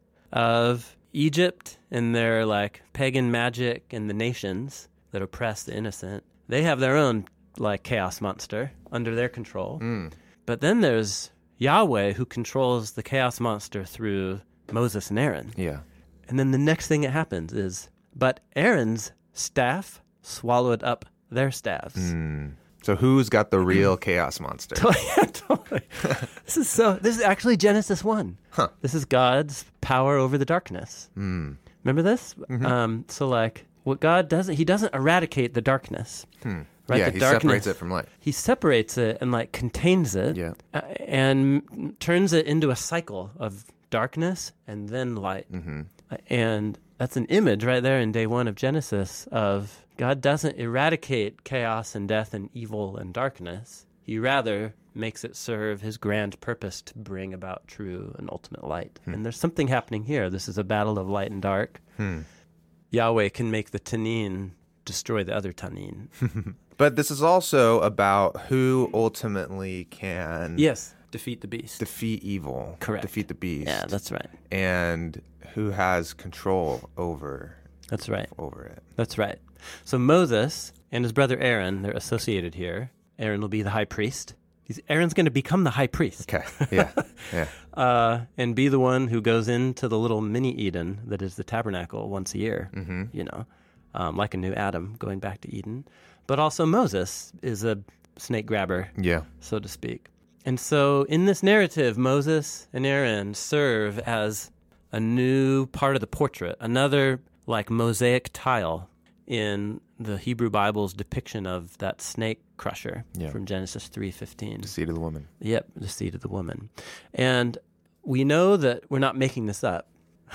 [SPEAKER 3] of Egypt and their like pagan magic and the nations that oppress the innocent. They have their own like chaos monster under their control.
[SPEAKER 1] Mm.
[SPEAKER 3] But then there's Yahweh who controls the chaos monster through Moses and Aaron.
[SPEAKER 1] Yeah.
[SPEAKER 3] And then the next thing that happens is, but Aaron's staff swallowed up their staffs.
[SPEAKER 1] Mm. So who's got the real chaos monster?
[SPEAKER 3] Yeah, totally. This is so. This is actually Genesis one.
[SPEAKER 1] Huh.
[SPEAKER 3] This is God's power over the darkness.
[SPEAKER 1] Mm.
[SPEAKER 3] Remember this?
[SPEAKER 1] Mhm.
[SPEAKER 3] Um, so, like, what God doesn't, He doesn't eradicate the darkness.
[SPEAKER 1] Hmm.
[SPEAKER 3] Right,
[SPEAKER 1] Yeah,
[SPEAKER 3] the
[SPEAKER 1] he
[SPEAKER 3] darkness-
[SPEAKER 1] separates it from light.
[SPEAKER 3] He separates it and like contains it,
[SPEAKER 1] Yeah.
[SPEAKER 3] uh, and m- turns it into a cycle of darkness and then light.
[SPEAKER 1] Mm-hmm.
[SPEAKER 3] Uh, And that's an image right there in day one of Genesis of God doesn't eradicate chaos and death and evil and darkness. He rather makes it serve his grand purpose to bring about true and ultimate light.
[SPEAKER 1] Hmm.
[SPEAKER 3] And there's something happening here. This is a battle of light and dark.
[SPEAKER 1] Hmm.
[SPEAKER 3] Yahweh can make the Tanin destroy the other Tanin.
[SPEAKER 1] But this is also about who ultimately can
[SPEAKER 3] Yes, defeat the beast.
[SPEAKER 1] defeat evil.
[SPEAKER 3] Correct.
[SPEAKER 1] Defeat the beast.
[SPEAKER 3] Yeah, that's right.
[SPEAKER 1] And who has control over
[SPEAKER 3] That's right.
[SPEAKER 1] over it.
[SPEAKER 3] That's right. So Moses and his brother Aaron, they're associated here. Aaron will be the high priest, He's, Aaron's going to become the high priest.
[SPEAKER 1] Okay. Yeah. Yeah.
[SPEAKER 3] uh, and be the one who goes into the little mini Eden that is the tabernacle once a year,
[SPEAKER 1] Mm-hmm.
[SPEAKER 3] you know, um, like a new Adam going back to Eden. But also Moses is a snake grabber,
[SPEAKER 1] Yeah.
[SPEAKER 3] so to speak. And so in this narrative, Moses and Aaron serve as a new part of the portrait, another like mosaic tile in the Hebrew Bible's depiction of that snake crusher
[SPEAKER 1] Yeah.
[SPEAKER 3] from Genesis three fifteen.
[SPEAKER 1] The seed of the woman.
[SPEAKER 3] Yep, the seed of the woman. And we know that we're not making this up.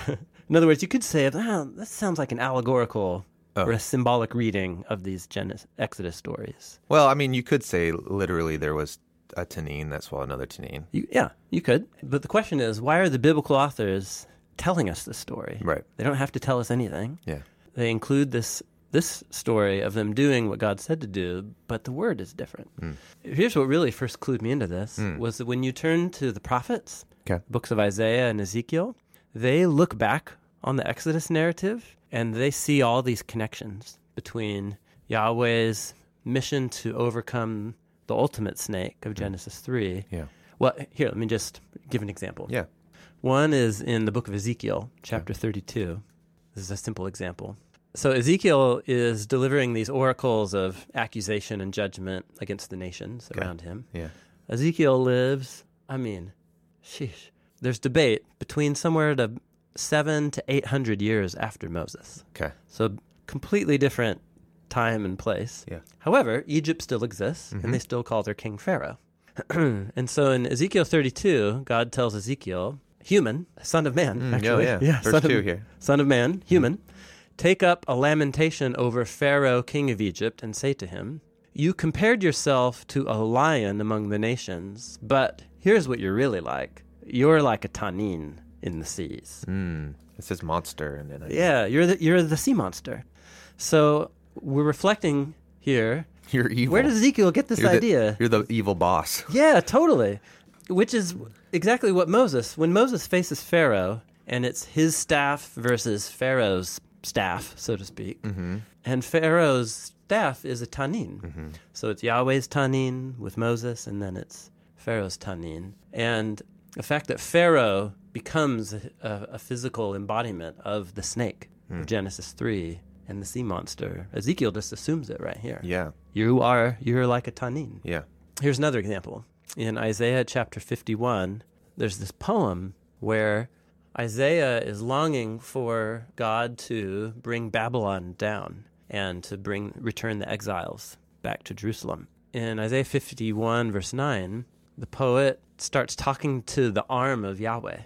[SPEAKER 3] In other words, you could say, oh, that sounds like an allegorical
[SPEAKER 1] Oh.
[SPEAKER 3] or a symbolic reading of these Genesis, Exodus stories.
[SPEAKER 1] Well, I mean, you could say literally there was a Tanin that swallowed another Tanin.
[SPEAKER 3] You, yeah, you could. But the question is, why are the biblical authors telling us this story?
[SPEAKER 1] Right.
[SPEAKER 3] They don't have to tell us anything.
[SPEAKER 1] Yeah.
[SPEAKER 3] They include this this story of them doing what God said to do, but the word is different.
[SPEAKER 1] Mm.
[SPEAKER 3] Here's what really first clued me into this,
[SPEAKER 1] Mm.
[SPEAKER 3] was that when you turn to the prophets,
[SPEAKER 1] Okay.
[SPEAKER 3] books of Isaiah and Ezekiel, they look back on the Exodus narrative and they see all these connections between Yahweh's mission to overcome the ultimate snake of Genesis three.
[SPEAKER 1] Yeah.
[SPEAKER 3] Well, here, let me just give an example.
[SPEAKER 1] Yeah.
[SPEAKER 3] One is in the book of Ezekiel, chapter thirty-two. This is a simple example. So Ezekiel is delivering these oracles of accusation and judgment against the nations
[SPEAKER 1] Okay.
[SPEAKER 3] around him.
[SPEAKER 1] Yeah.
[SPEAKER 3] Ezekiel lives, I mean, sheesh. There's debate between somewhere to seven to eight hundred years after Moses.
[SPEAKER 1] Okay.
[SPEAKER 3] So completely different time and place.
[SPEAKER 1] Yeah.
[SPEAKER 3] However, Egypt still exists,
[SPEAKER 1] Mhm.
[SPEAKER 3] and they still call their king Pharaoh. And so in Ezekiel thirty-two, God tells Ezekiel, human, son of man,
[SPEAKER 1] Mm,
[SPEAKER 3] actually.
[SPEAKER 1] yeah, yeah. Verse
[SPEAKER 3] son
[SPEAKER 1] two
[SPEAKER 3] of,
[SPEAKER 1] here.
[SPEAKER 3] Son of man, human, take up a lamentation over Pharaoh, king of Egypt, and say to him, you compared yourself to a lion among the nations, but here's what you're really like. You're like a tanin in the seas.
[SPEAKER 1] Mm. It says monster, and then I,
[SPEAKER 3] Yeah, you're the, you're the sea monster. So we're reflecting here.
[SPEAKER 1] you're evil.
[SPEAKER 3] Where does Ezekiel get this
[SPEAKER 1] you're the,
[SPEAKER 3] idea?
[SPEAKER 1] You're the evil boss.
[SPEAKER 3] Yeah, totally. Which is exactly what Moses, when Moses faces Pharaoh, and it's his staff versus Pharaoh's staff, so to speak,
[SPEAKER 1] Mm-hmm.
[SPEAKER 3] and Pharaoh's staff is a tanin.
[SPEAKER 1] Mm-hmm.
[SPEAKER 3] So it's Yahweh's tanin with Moses, and then it's Pharaoh's tanin. And the fact that Pharaoh becomes a, a physical embodiment of the snake
[SPEAKER 1] Mm.
[SPEAKER 3] of Genesis three and the sea monster, Ezekiel just assumes it right here.
[SPEAKER 1] Yeah.
[SPEAKER 3] You are, you're like a tanin.
[SPEAKER 1] Yeah.
[SPEAKER 3] Here's another example. In Isaiah chapter fifty-one, there's this poem where Isaiah is longing for God to bring Babylon down and to bring return the exiles back to Jerusalem. In Isaiah fifty-one, verse nine, the poet starts talking to the arm of Yahweh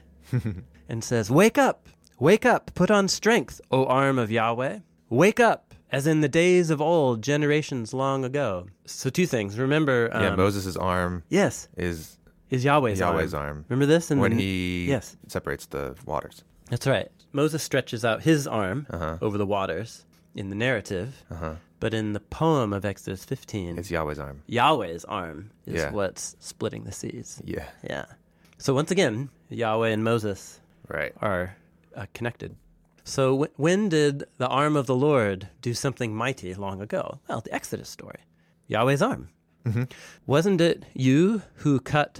[SPEAKER 3] and says, wake up, wake up, put on strength, O arm of Yahweh. Wake up, as in the days of old, generations long ago. So two things. Remember... Um,
[SPEAKER 1] Yeah. Moses' arm
[SPEAKER 3] Yes,
[SPEAKER 1] is
[SPEAKER 3] is Yahweh's,
[SPEAKER 1] Yahweh's
[SPEAKER 3] arm.
[SPEAKER 1] arm.
[SPEAKER 3] Remember this? In
[SPEAKER 1] when
[SPEAKER 3] the-
[SPEAKER 1] he
[SPEAKER 3] Yes.
[SPEAKER 1] separates the waters.
[SPEAKER 3] That's right. Moses stretches out his arm
[SPEAKER 1] Uh-huh.
[SPEAKER 3] over the waters in the narrative,
[SPEAKER 1] Uh-huh.
[SPEAKER 3] but in the poem of Exodus fifteen,
[SPEAKER 1] It's Yahweh's arm.
[SPEAKER 3] Yahweh's arm is
[SPEAKER 1] Yeah.
[SPEAKER 3] what's splitting the seas.
[SPEAKER 1] Yeah.
[SPEAKER 3] Yeah. So once again, Yahweh and Moses
[SPEAKER 1] Right.
[SPEAKER 3] are uh, connected. So w- when did the arm of the Lord do something mighty long ago? Well, the Exodus story. Yahweh's arm.
[SPEAKER 1] Mhm.
[SPEAKER 3] Wasn't it you who cut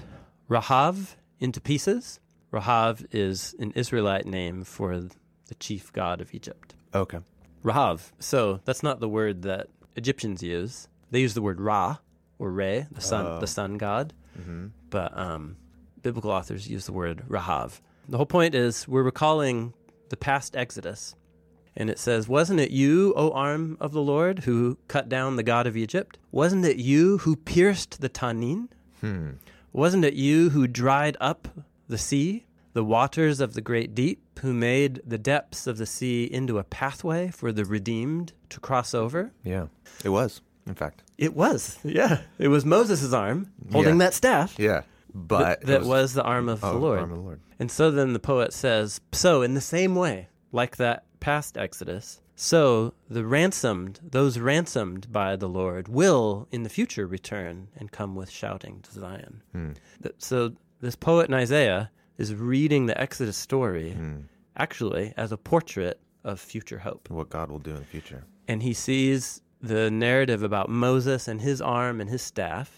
[SPEAKER 3] Rahav into pieces? Rahav is an Israelite name for the chief god of Egypt.
[SPEAKER 1] Okay.
[SPEAKER 3] Rahav. So that's not the word that Egyptians use. They use the word Ra or Re, the sun,
[SPEAKER 1] Oh.
[SPEAKER 3] the sun god.
[SPEAKER 1] Mm-hmm.
[SPEAKER 3] But um, biblical authors use the word Rahav. The whole point is we're recalling the past Exodus. And it says, wasn't it you, O arm of the Lord, who cut down the god of Egypt? Wasn't it you who pierced the Tanin?
[SPEAKER 1] Hmm.
[SPEAKER 3] Wasn't it you who dried up the sea, the waters of the great deep, who made the depths of the sea into a pathway for the redeemed to cross over?
[SPEAKER 1] Yeah. It was, in fact.
[SPEAKER 3] It was, yeah. It was Moses' arm holding
[SPEAKER 1] Yeah.
[SPEAKER 3] that staff.
[SPEAKER 1] Yeah. But
[SPEAKER 3] Th- that
[SPEAKER 1] it
[SPEAKER 3] was, the arm of
[SPEAKER 1] oh,
[SPEAKER 3] the Lord.
[SPEAKER 1] arm of the Lord.
[SPEAKER 3] And so then the poet says, so in the same way, like that past Exodus, so the ransomed, those ransomed by the Lord, will in the future return and come with shouting to Zion.
[SPEAKER 1] Hmm.
[SPEAKER 3] Th- So this poet in Isaiah is reading the Exodus story
[SPEAKER 1] Hmm.
[SPEAKER 3] actually as a portrait of future hope.
[SPEAKER 1] What God will do in the future.
[SPEAKER 3] And he sees the narrative about Moses and his arm and his staff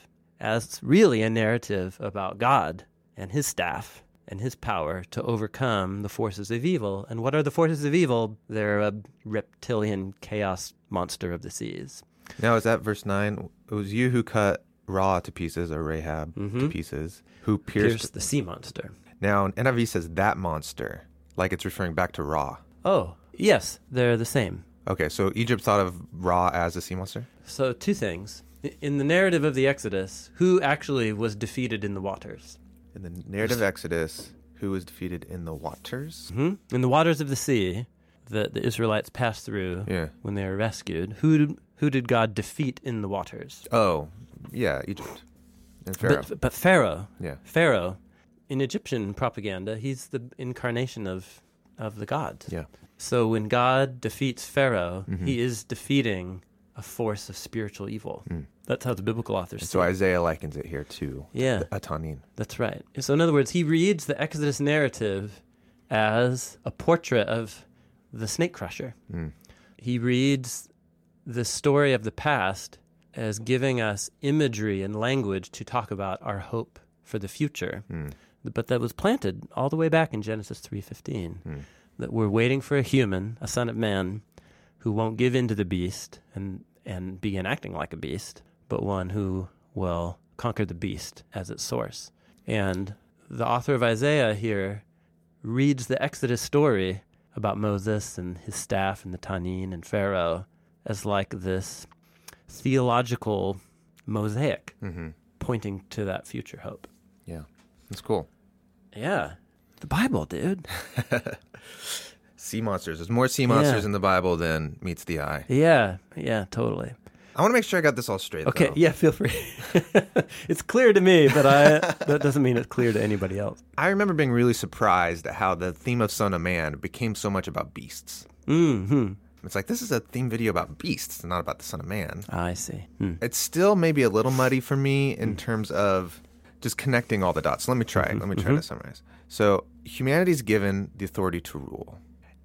[SPEAKER 3] as really a narrative about God and his staff and his power to overcome the forces of evil. And what are the forces of evil? They're a reptilian chaos monster of the seas.
[SPEAKER 1] Now, is that verse nine? It was you who cut Ra to pieces, or Rahab
[SPEAKER 3] Mhm.
[SPEAKER 1] to pieces, who pierced...
[SPEAKER 3] Pierce the sea monster.
[SPEAKER 1] Now, N I V says that monster, like it's referring back to Ra.
[SPEAKER 3] Oh, yes, they're the same.
[SPEAKER 1] Okay, so Egypt thought of Ra as a sea monster?
[SPEAKER 3] So two things. I- In the narrative of the Exodus, who actually was defeated in the waters?
[SPEAKER 1] In the narrative Exodus, who was defeated in the waters?
[SPEAKER 3] hmm In the waters of the sea that the Israelites passed through
[SPEAKER 1] Yeah.
[SPEAKER 3] when they were rescued, who did, who did God defeat in the waters?
[SPEAKER 1] Oh, yeah, Egypt. And Pharaoh.
[SPEAKER 3] But, but Pharaoh,
[SPEAKER 1] yeah.
[SPEAKER 3] Pharaoh, in Egyptian propaganda, he's the incarnation of, of the gods.
[SPEAKER 1] Yeah.
[SPEAKER 3] So when God defeats Pharaoh,
[SPEAKER 1] Mhm.
[SPEAKER 3] he is defeating a force of spiritual evil.
[SPEAKER 1] Mm.
[SPEAKER 3] That's how the biblical authors
[SPEAKER 1] And
[SPEAKER 3] see
[SPEAKER 1] so
[SPEAKER 3] it.
[SPEAKER 1] Isaiah likens it here to
[SPEAKER 3] Yeah,
[SPEAKER 1] a Tanin.
[SPEAKER 3] that's right. So in other words, he reads the Exodus narrative as a portrait of the snake crusher.
[SPEAKER 1] Mm.
[SPEAKER 3] He reads the story of the past as giving us imagery and language to talk about our hope for the future.
[SPEAKER 1] Mm.
[SPEAKER 3] But that was planted all the way back in Genesis three fifteen.
[SPEAKER 1] Mm.
[SPEAKER 3] That we're waiting for a human, a son of man, who won't give in to the beast and, and begin acting like a beast, but one who will conquer the beast as its source. And the author of Isaiah here reads the Exodus story about Moses and his staff and the Tanin and Pharaoh as like this theological mosaic
[SPEAKER 1] Mm-hmm.
[SPEAKER 3] pointing to that future hope.
[SPEAKER 1] Yeah. That's cool.
[SPEAKER 3] Yeah. The Bible, dude.
[SPEAKER 1] Sea monsters. There's more sea monsters
[SPEAKER 3] Yeah.
[SPEAKER 1] in the Bible than meets the eye.
[SPEAKER 3] Yeah. Yeah, totally.
[SPEAKER 1] I want to make sure I got this all straight,
[SPEAKER 3] Okay,
[SPEAKER 1] though.
[SPEAKER 3] yeah, feel free. It's clear to me, but I that doesn't mean it's clear to anybody else.
[SPEAKER 1] I remember being really surprised at how the theme of Son of Man became so much about beasts.
[SPEAKER 3] Mm-hmm.
[SPEAKER 1] It's like, this is a theme video about beasts, not about the Son of Man.
[SPEAKER 3] I see. Hmm.
[SPEAKER 1] It's still maybe a little muddy for me in terms of just connecting all the dots. Let me try.
[SPEAKER 3] Mhm,
[SPEAKER 1] Let me try
[SPEAKER 3] mhm.
[SPEAKER 1] to summarize. So humanity's given the authority to rule.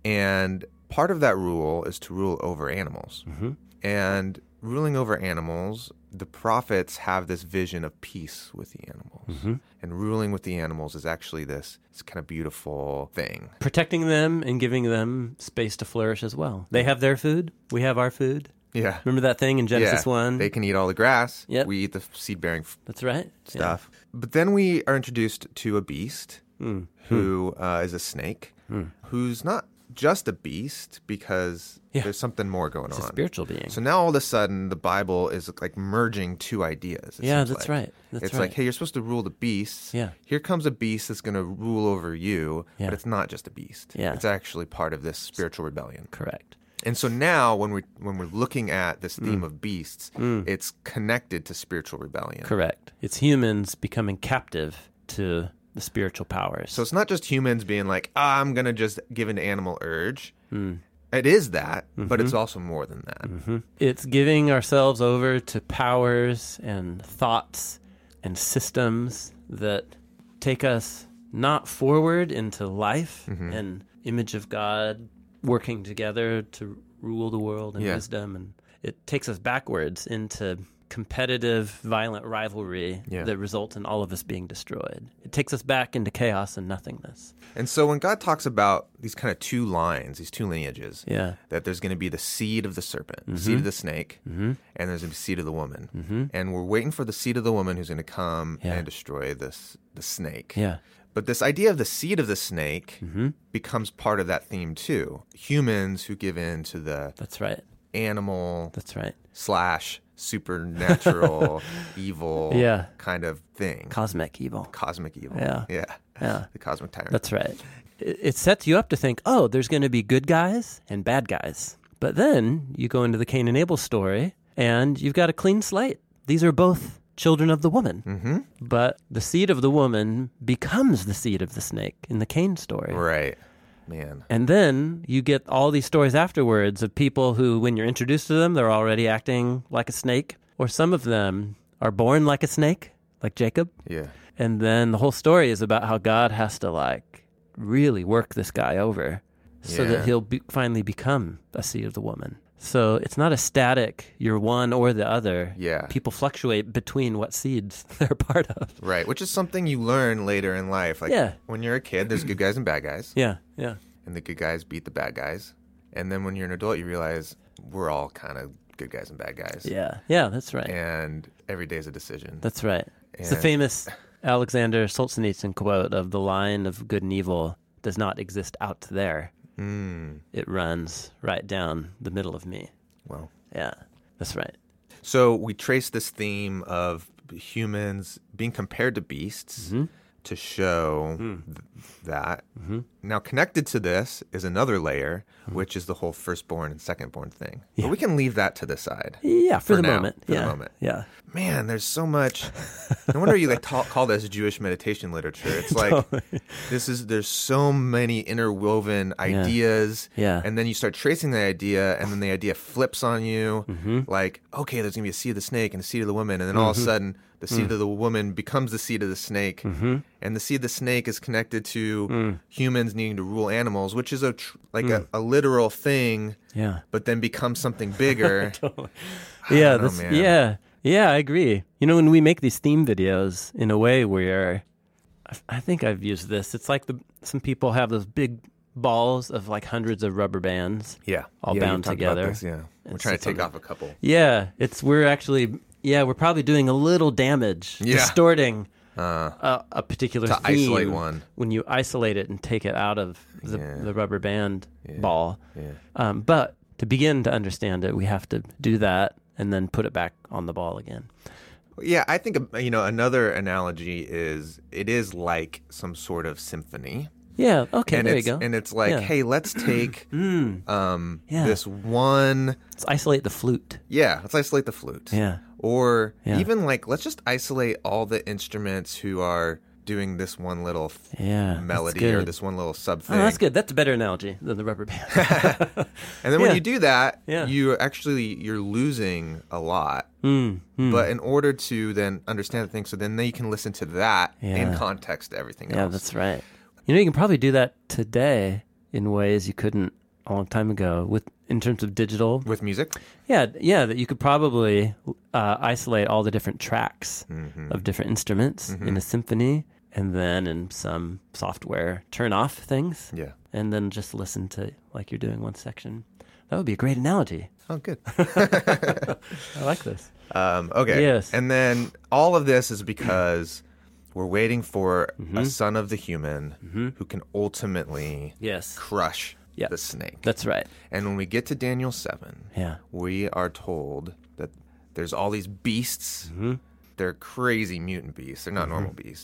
[SPEAKER 1] And part of that rule is to rule over animals.
[SPEAKER 3] Mm-hmm.
[SPEAKER 1] And ruling over animals, the prophets have this vision of peace with the animals.
[SPEAKER 3] Mm-hmm.
[SPEAKER 1] And ruling with the animals is actually this, this kind of beautiful thing.
[SPEAKER 3] Protecting them and giving them space to flourish as well. They have their food. We have our food.
[SPEAKER 1] Yeah.
[SPEAKER 3] Remember that thing in Genesis
[SPEAKER 1] yeah.
[SPEAKER 3] one?
[SPEAKER 1] They can eat all the grass.
[SPEAKER 3] Yep.
[SPEAKER 1] We eat the seed-bearing f-
[SPEAKER 3] That's right.
[SPEAKER 1] stuff. But then we are introduced to a beast
[SPEAKER 3] Yeah. Mm.
[SPEAKER 1] who uh, is a snake,
[SPEAKER 3] Mm.
[SPEAKER 1] who's not just a beast because
[SPEAKER 3] Yeah.
[SPEAKER 1] there's something more going
[SPEAKER 3] It's a
[SPEAKER 1] on.
[SPEAKER 3] spiritual being.
[SPEAKER 1] So now all of a sudden the Bible is like merging two ideas. it
[SPEAKER 3] yeah,
[SPEAKER 1] seems
[SPEAKER 3] that's
[SPEAKER 1] like.
[SPEAKER 3] right. That's
[SPEAKER 1] it's
[SPEAKER 3] right.
[SPEAKER 1] like, hey, you're supposed to rule the beasts.
[SPEAKER 3] Yeah.
[SPEAKER 1] Here comes a beast that's going to rule over you,
[SPEAKER 3] Yeah.
[SPEAKER 1] but it's not just a beast.
[SPEAKER 3] Yeah.
[SPEAKER 1] It's actually part of this spiritual rebellion.
[SPEAKER 3] Correct.
[SPEAKER 1] And so now when we when we're looking at this theme
[SPEAKER 3] Mm.
[SPEAKER 1] of beasts,
[SPEAKER 3] Mm.
[SPEAKER 1] it's connected to spiritual rebellion.
[SPEAKER 3] Correct. It's humans becoming captive to the spiritual powers.
[SPEAKER 1] So it's not just humans being like, ah, I'm going to just give an animal urge.
[SPEAKER 3] Mm.
[SPEAKER 1] It is that, but
[SPEAKER 3] Mhm.
[SPEAKER 1] it's also more than that.
[SPEAKER 3] hmm It's giving ourselves over to powers and thoughts and systems that take us not forward into life
[SPEAKER 1] Mhm.
[SPEAKER 3] and image of God working together to rule the world in
[SPEAKER 1] Yeah.
[SPEAKER 3] wisdom. And it takes us backwards into competitive, violent rivalry
[SPEAKER 1] Yeah.
[SPEAKER 3] that results in all of us being destroyed. It takes us back into chaos and nothingness.
[SPEAKER 1] And so when God talks about these kind of two lines, these two lineages,
[SPEAKER 3] Yeah.
[SPEAKER 1] that there's going to be the seed of the serpent, the
[SPEAKER 3] Mhm.
[SPEAKER 1] seed of the snake,
[SPEAKER 3] Mm-hmm.
[SPEAKER 1] and there's going to be the seed of the woman.
[SPEAKER 3] Mm-hmm.
[SPEAKER 1] And we're waiting for the seed of the woman who's going to come
[SPEAKER 3] Yeah.
[SPEAKER 1] and destroy this the snake.
[SPEAKER 3] Yeah.
[SPEAKER 1] But this idea of the seed of the snake
[SPEAKER 3] Mm-hmm.
[SPEAKER 1] becomes part of that theme too. Humans who give in to the
[SPEAKER 3] That's right.
[SPEAKER 1] animal
[SPEAKER 3] That's right.
[SPEAKER 1] slash supernatural evil
[SPEAKER 3] Yeah.
[SPEAKER 1] kind of thing.
[SPEAKER 3] Cosmic evil.
[SPEAKER 1] Cosmic evil.
[SPEAKER 3] Yeah.
[SPEAKER 1] Yeah.
[SPEAKER 3] Yeah.
[SPEAKER 1] The cosmic tyrant.
[SPEAKER 3] That's right. It, it sets you up to think, oh, there's going to be good guys and bad guys. But then you go into the Cain and Abel story, and you've got a clean slate. These are both children of the woman.
[SPEAKER 1] Mm-hmm.
[SPEAKER 3] But the seed of the woman becomes the seed of the snake in the Cain story.
[SPEAKER 1] Right. Man.
[SPEAKER 3] And then you get all these stories afterwards of people who, when you're introduced to them, they're already acting like a snake. Or some of them are born like a snake, like Jacob.
[SPEAKER 1] Yeah.
[SPEAKER 3] And then the whole story is about how God has to, like, really work this guy over so
[SPEAKER 1] Yeah.
[SPEAKER 3] that he'll be, finally become a seed of the woman. So it's not a static, you're one or the other.
[SPEAKER 1] Yeah.
[SPEAKER 3] People fluctuate between what seeds they're part of.
[SPEAKER 1] Right, which is something you learn later in life. Like
[SPEAKER 3] Yeah.
[SPEAKER 1] when you're a kid, there's good guys and bad guys,
[SPEAKER 3] Yeah, yeah.
[SPEAKER 1] and the good guys beat the bad guys. And then when you're an adult, you realize we're all kind of good guys and bad guys.
[SPEAKER 3] Yeah, yeah, that's right.
[SPEAKER 1] And every day's a decision.
[SPEAKER 3] That's right. It's the
[SPEAKER 1] And-
[SPEAKER 3] famous Alexander Solzhenitsyn quote of the line of good and evil does not exist out there.
[SPEAKER 1] Mm,
[SPEAKER 3] It runs right down the middle of me.
[SPEAKER 1] well,
[SPEAKER 3] Yeah, that's right.
[SPEAKER 1] so we trace this theme of humans being compared to beasts
[SPEAKER 3] Mm-hmm.
[SPEAKER 1] to show th- that. Now, connected to this is another layer, which is the whole firstborn and secondborn thing. But we can leave that to the side.
[SPEAKER 3] Yeah, for,
[SPEAKER 1] For
[SPEAKER 3] the
[SPEAKER 1] now,
[SPEAKER 3] moment.
[SPEAKER 1] for the
[SPEAKER 3] yeah.
[SPEAKER 1] moment.
[SPEAKER 3] Yeah.
[SPEAKER 1] Man, there's so much. No wonder you like ta- call this Jewish meditation literature. It's like this is there's so many interwoven ideas,
[SPEAKER 3] Yeah.
[SPEAKER 1] and then you start tracing the idea, and then the idea flips on you.
[SPEAKER 3] Mm-hmm.
[SPEAKER 1] Like, okay, there's gonna be a seed of the snake and a seed of the woman, and then all of a sudden, the seed
[SPEAKER 3] Mm.
[SPEAKER 1] of the woman becomes the seed of the snake,
[SPEAKER 3] Mm-hmm.
[SPEAKER 1] and the seed of the snake is connected to
[SPEAKER 3] Mm.
[SPEAKER 1] humans needing to rule animals, which is a tr- like a, a literal thing,
[SPEAKER 3] Yeah.
[SPEAKER 1] but then becomes something bigger.
[SPEAKER 3] Yeah,
[SPEAKER 1] don't know,
[SPEAKER 3] that's,
[SPEAKER 1] man.
[SPEAKER 3] yeah, yeah, I agree. You know, when we make these theme videos, in a way, we're, I- I think I've used this. It's like the some people have those big balls of like hundreds of rubber bands.
[SPEAKER 1] Yeah,
[SPEAKER 3] All
[SPEAKER 1] yeah,
[SPEAKER 3] bound
[SPEAKER 1] you talked about
[SPEAKER 3] together.
[SPEAKER 1] this, yeah, we're
[SPEAKER 3] It's
[SPEAKER 1] trying to
[SPEAKER 3] just
[SPEAKER 1] take
[SPEAKER 3] something-
[SPEAKER 1] off a couple.
[SPEAKER 3] Yeah, it's we're actually, yeah, we're probably doing a little damage,
[SPEAKER 1] Yeah.
[SPEAKER 3] distorting
[SPEAKER 1] Uh,
[SPEAKER 3] a, a particular
[SPEAKER 1] to
[SPEAKER 3] theme
[SPEAKER 1] isolate one.
[SPEAKER 3] when you isolate it and take it out of the,
[SPEAKER 1] Yeah.
[SPEAKER 3] the rubber band
[SPEAKER 1] Yeah.
[SPEAKER 3] ball.
[SPEAKER 1] Yeah.
[SPEAKER 3] Um, but to begin to understand it, we have to do that and then put it back on the ball again.
[SPEAKER 1] Yeah, I think uh, you know another analogy is it is like some sort of symphony.
[SPEAKER 3] Yeah. Okay.
[SPEAKER 1] and
[SPEAKER 3] there you
[SPEAKER 1] it's,
[SPEAKER 3] go.
[SPEAKER 1] And it's like,
[SPEAKER 3] Yeah.
[SPEAKER 1] hey, let's take
[SPEAKER 3] Mm,
[SPEAKER 1] um,
[SPEAKER 3] Yeah.
[SPEAKER 1] this one.
[SPEAKER 3] let's isolate the flute.
[SPEAKER 1] Yeah, let's isolate the flute.
[SPEAKER 3] Yeah.
[SPEAKER 1] Or
[SPEAKER 3] Yeah.
[SPEAKER 1] even like, let's just isolate all the instruments who are doing this one little f-
[SPEAKER 3] Yeah. that's
[SPEAKER 1] melody or
[SPEAKER 3] good.
[SPEAKER 1] this one little sub
[SPEAKER 3] Oh,
[SPEAKER 1] thing.
[SPEAKER 3] that's good. That's a better analogy than the rubber band.
[SPEAKER 1] And then when
[SPEAKER 3] Yeah.
[SPEAKER 1] you do that,
[SPEAKER 3] Yeah.
[SPEAKER 1] you actually you're losing a lot.
[SPEAKER 3] mm, mm.
[SPEAKER 1] But in order to then understand the thing, so then you can listen to that in
[SPEAKER 3] Yeah.
[SPEAKER 1] context to everything
[SPEAKER 3] Yeah,
[SPEAKER 1] else.
[SPEAKER 3] that's right. You know, you can probably do that today in ways you couldn't a long time ago with in terms of digital.
[SPEAKER 1] With music.
[SPEAKER 3] Yeah, yeah, that you could probably uh, isolate all the different tracks
[SPEAKER 1] Mm-hmm.
[SPEAKER 3] of different instruments in a symphony, and then in some software turn off things,
[SPEAKER 1] Yeah.
[SPEAKER 3] and then just listen to like you're doing one section. That would be a great analogy.
[SPEAKER 1] Oh, good.
[SPEAKER 3] I like this.
[SPEAKER 1] Um, okay.
[SPEAKER 3] Yes.
[SPEAKER 1] And then all of this is because we're waiting for a son of the human who can ultimately
[SPEAKER 3] Yes,
[SPEAKER 1] crush
[SPEAKER 3] Yeah.
[SPEAKER 1] the snake.
[SPEAKER 3] that's right.
[SPEAKER 1] And when we get to Daniel seven,
[SPEAKER 3] Yeah.
[SPEAKER 1] we are told that there's all these beasts.
[SPEAKER 3] Mm-hmm.
[SPEAKER 1] They're crazy mutant beasts. They're not normal beasts.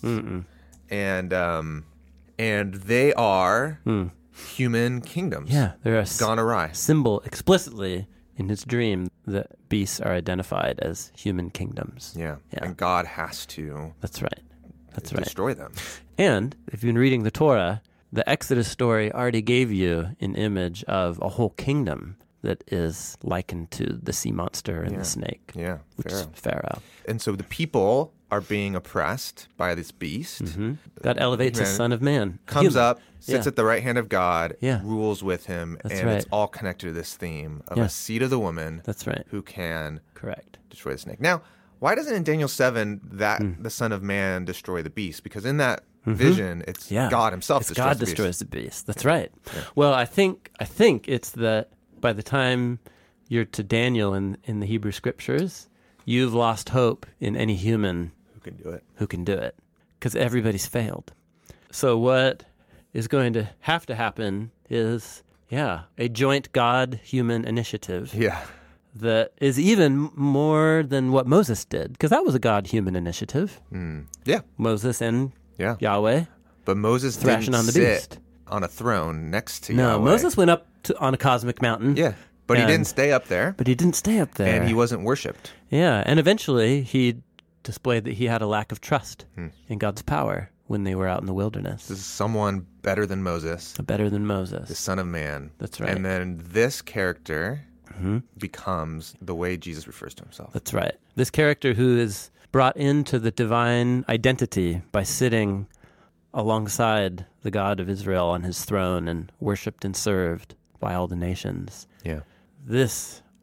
[SPEAKER 1] And um, and they are human kingdoms.
[SPEAKER 3] Mm. Yeah, there are s-
[SPEAKER 1] Gone awry.
[SPEAKER 3] symbol explicitly in his dream that beasts are identified as human kingdoms.
[SPEAKER 1] Yeah.
[SPEAKER 3] Yeah.
[SPEAKER 1] And God has to
[SPEAKER 3] That's right. That's right.
[SPEAKER 1] destroy them.
[SPEAKER 3] And if you've been reading the Torah, the Exodus story already gave you an image of a whole kingdom that is likened to the sea monster and
[SPEAKER 1] Yeah.
[SPEAKER 3] the snake,
[SPEAKER 1] Yeah.
[SPEAKER 3] which
[SPEAKER 1] Pharaoh.
[SPEAKER 3] is Pharaoh.
[SPEAKER 1] And so the people are being oppressed by this beast.
[SPEAKER 3] God elevates a
[SPEAKER 1] Man.
[SPEAKER 3] son of man. a
[SPEAKER 1] Comes
[SPEAKER 3] human.
[SPEAKER 1] up, sits
[SPEAKER 3] Yeah.
[SPEAKER 1] at the right hand of God,
[SPEAKER 3] Yeah.
[SPEAKER 1] rules with him,
[SPEAKER 3] That's
[SPEAKER 1] and it's
[SPEAKER 3] right.
[SPEAKER 1] all connected to this theme of
[SPEAKER 3] Yeah.
[SPEAKER 1] a seed of the woman
[SPEAKER 3] That's right.
[SPEAKER 1] who can
[SPEAKER 3] Correct.
[SPEAKER 1] destroy the snake. Now, why doesn't in Daniel seven that
[SPEAKER 3] Hmm.
[SPEAKER 1] the Son of Man destroy the beast? Because in that vision, it's
[SPEAKER 3] Yeah.
[SPEAKER 1] God himself
[SPEAKER 3] It's
[SPEAKER 1] destroys
[SPEAKER 3] God
[SPEAKER 1] the beast.
[SPEAKER 3] destroys the beast. That's right. Well, I think I think it's that by the time you're to Daniel in, in the Hebrew scriptures, you've lost hope in any human
[SPEAKER 1] Who can do it?
[SPEAKER 3] who can do it because everybody's failed. So what is going to have to happen is, yeah, a joint God-human initiative
[SPEAKER 1] Yeah.
[SPEAKER 3] that is even more than what Moses did, because that was a God-human initiative.
[SPEAKER 1] Mm. Yeah.
[SPEAKER 3] Moses and
[SPEAKER 1] Yeah.
[SPEAKER 3] Yahweh.
[SPEAKER 1] But Moses
[SPEAKER 3] Thrashing
[SPEAKER 1] didn't
[SPEAKER 3] on the
[SPEAKER 1] sit
[SPEAKER 3] beast.
[SPEAKER 1] on a throne next to
[SPEAKER 3] No,
[SPEAKER 1] Yahweh.
[SPEAKER 3] Moses went up to, on a cosmic mountain.
[SPEAKER 1] Yeah. But he
[SPEAKER 3] And-
[SPEAKER 1] didn't stay up there,
[SPEAKER 3] But he didn't stay up there.
[SPEAKER 1] and he wasn't worshipped.
[SPEAKER 3] Yeah, and eventually he displayed that he had a lack of trust
[SPEAKER 1] Hmm.
[SPEAKER 3] in God's power when they were out in the wilderness.
[SPEAKER 1] This is someone better than Moses,
[SPEAKER 3] Better than Moses.
[SPEAKER 1] the Son of Man.
[SPEAKER 3] That's right.
[SPEAKER 1] And then this character
[SPEAKER 3] Mhm.
[SPEAKER 1] becomes the way Jesus refers to himself.
[SPEAKER 3] That's right. This character who is brought into the divine identity by sitting alongside the God of Israel on his throne and worshipped and served by all the nations.
[SPEAKER 1] Yeah.
[SPEAKER 3] This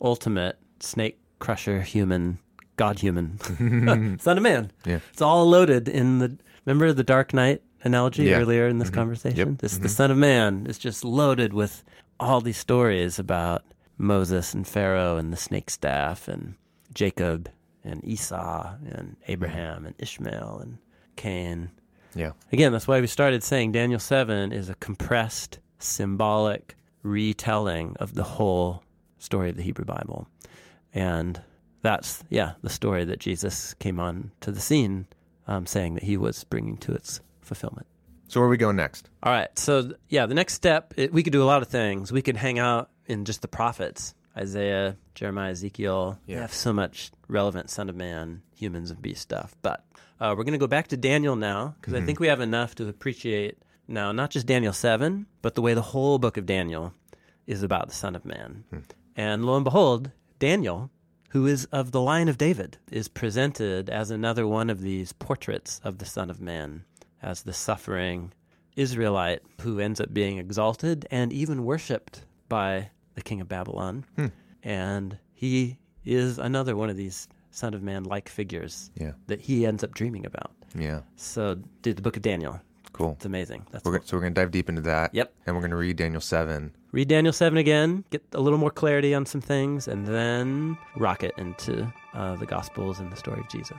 [SPEAKER 3] ultimate snake crusher human, God human, Son of Man.
[SPEAKER 1] Yeah.
[SPEAKER 3] It's all loaded in the, remember the Dark Knight analogy
[SPEAKER 1] Yeah.
[SPEAKER 3] earlier in this
[SPEAKER 1] Mhm.
[SPEAKER 3] conversation?
[SPEAKER 1] Yep.
[SPEAKER 3] This
[SPEAKER 1] Mhm.
[SPEAKER 3] The Son of Man is just loaded with all these stories about Moses and Pharaoh and the snake staff and Jacob and Esau and Abraham and Ishmael and Cain.
[SPEAKER 1] Yeah.
[SPEAKER 3] Again, that's why we started saying Daniel seven is a compressed, symbolic retelling of the whole story of the Hebrew Bible. And that's, yeah, the story that Jesus came on to the scene um, saying that he was bringing to its fulfillment.
[SPEAKER 1] So where are we going next?
[SPEAKER 3] All right. So, yeah, the next step, it, we could do a lot of things. We could hang out in just the prophets, Isaiah, Jeremiah, Ezekiel.
[SPEAKER 1] Yeah.
[SPEAKER 3] They have so much relevant Son of Man, humans and beast stuff. But uh, we're going to go back to Daniel now, because
[SPEAKER 1] Mhm.
[SPEAKER 3] I think we have enough to appreciate now not just Daniel seven, but the way the whole book of Daniel is about the Son of Man.
[SPEAKER 1] Hmm.
[SPEAKER 3] And lo and behold, Daniel, who is of the line of David, is presented as another one of these portraits of the Son of Man, as the suffering Israelite who ends up being exalted and even worshipped by the king of Babylon.
[SPEAKER 1] Hmm.
[SPEAKER 3] And he is another one of these Son of Man-like figures
[SPEAKER 1] Yeah.
[SPEAKER 3] that he ends up dreaming about.
[SPEAKER 1] Yeah.
[SPEAKER 3] So, dude, the book of Daniel,
[SPEAKER 1] Cool.
[SPEAKER 3] it's amazing. That's
[SPEAKER 1] We're,
[SPEAKER 3] cool.
[SPEAKER 1] go- so we're going to dive deep into that.
[SPEAKER 3] Yep.
[SPEAKER 1] And we're going to read Daniel seven.
[SPEAKER 3] Read Daniel seven again, get a little more clarity on some things, and then rocket into uh, the Gospels and the story of Jesus.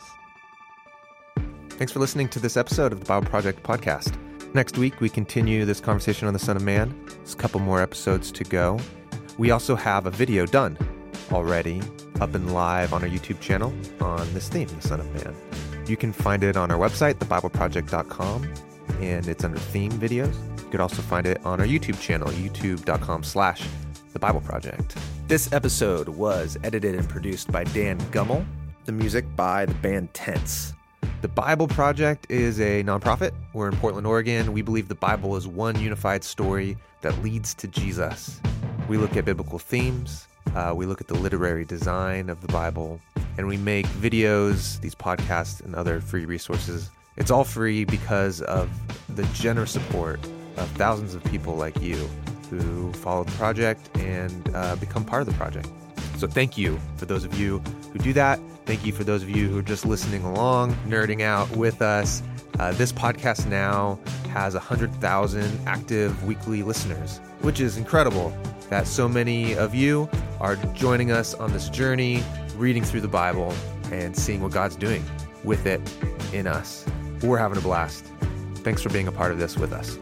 [SPEAKER 1] Thanks for listening to this episode of the Bible Project podcast. Next week, we continue this conversation on the Son of Man. There's a couple more episodes to go. We also have a video done already, up and live on our YouTube channel on this theme, the Son of Man. You can find it on our website, the bible project dot com, and it's under theme videos. You could also find it on our YouTube channel, youtube.com slash the Bible Project. This episode was edited and produced by Dan Gummel. The music by the band Tense. The Bible Project is a nonprofit. We're in Portland, Oregon. We believe the Bible is one unified story that leads to Jesus. We look at biblical themes, uh, we look at the literary design of the Bible, and we make videos, these podcasts, and other free resources. It's all free because of the generous support of thousands of people like you who follow the project and uh, become part of the project. So thank you for those of you who do that. Thank you for those of you who are just listening along, nerding out with us. Uh, this podcast now has one hundred thousand active weekly listeners, which is incredible that so many of you are joining us on this journey, reading through the Bible and seeing what God's doing with it in us. We're having a blast. Thanks for being a part of this with us.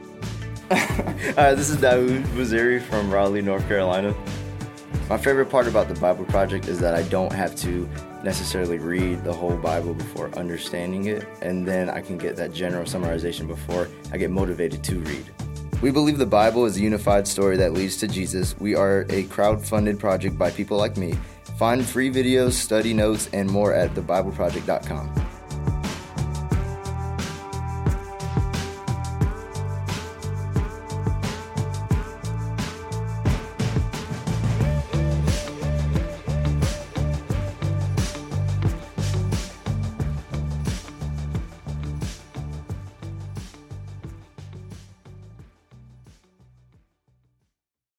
[SPEAKER 4] Hi, this is Dawood Waziri from Raleigh, North Carolina. My favorite part about the Bible Project is that I don't have to necessarily read the whole Bible before understanding it, and then I can get that general summarization before I get motivated to read. We believe the Bible is a unified story that leads to Jesus. We are a crowd-funded project by people like me. Find free videos, study notes, and more at the bible project dot com.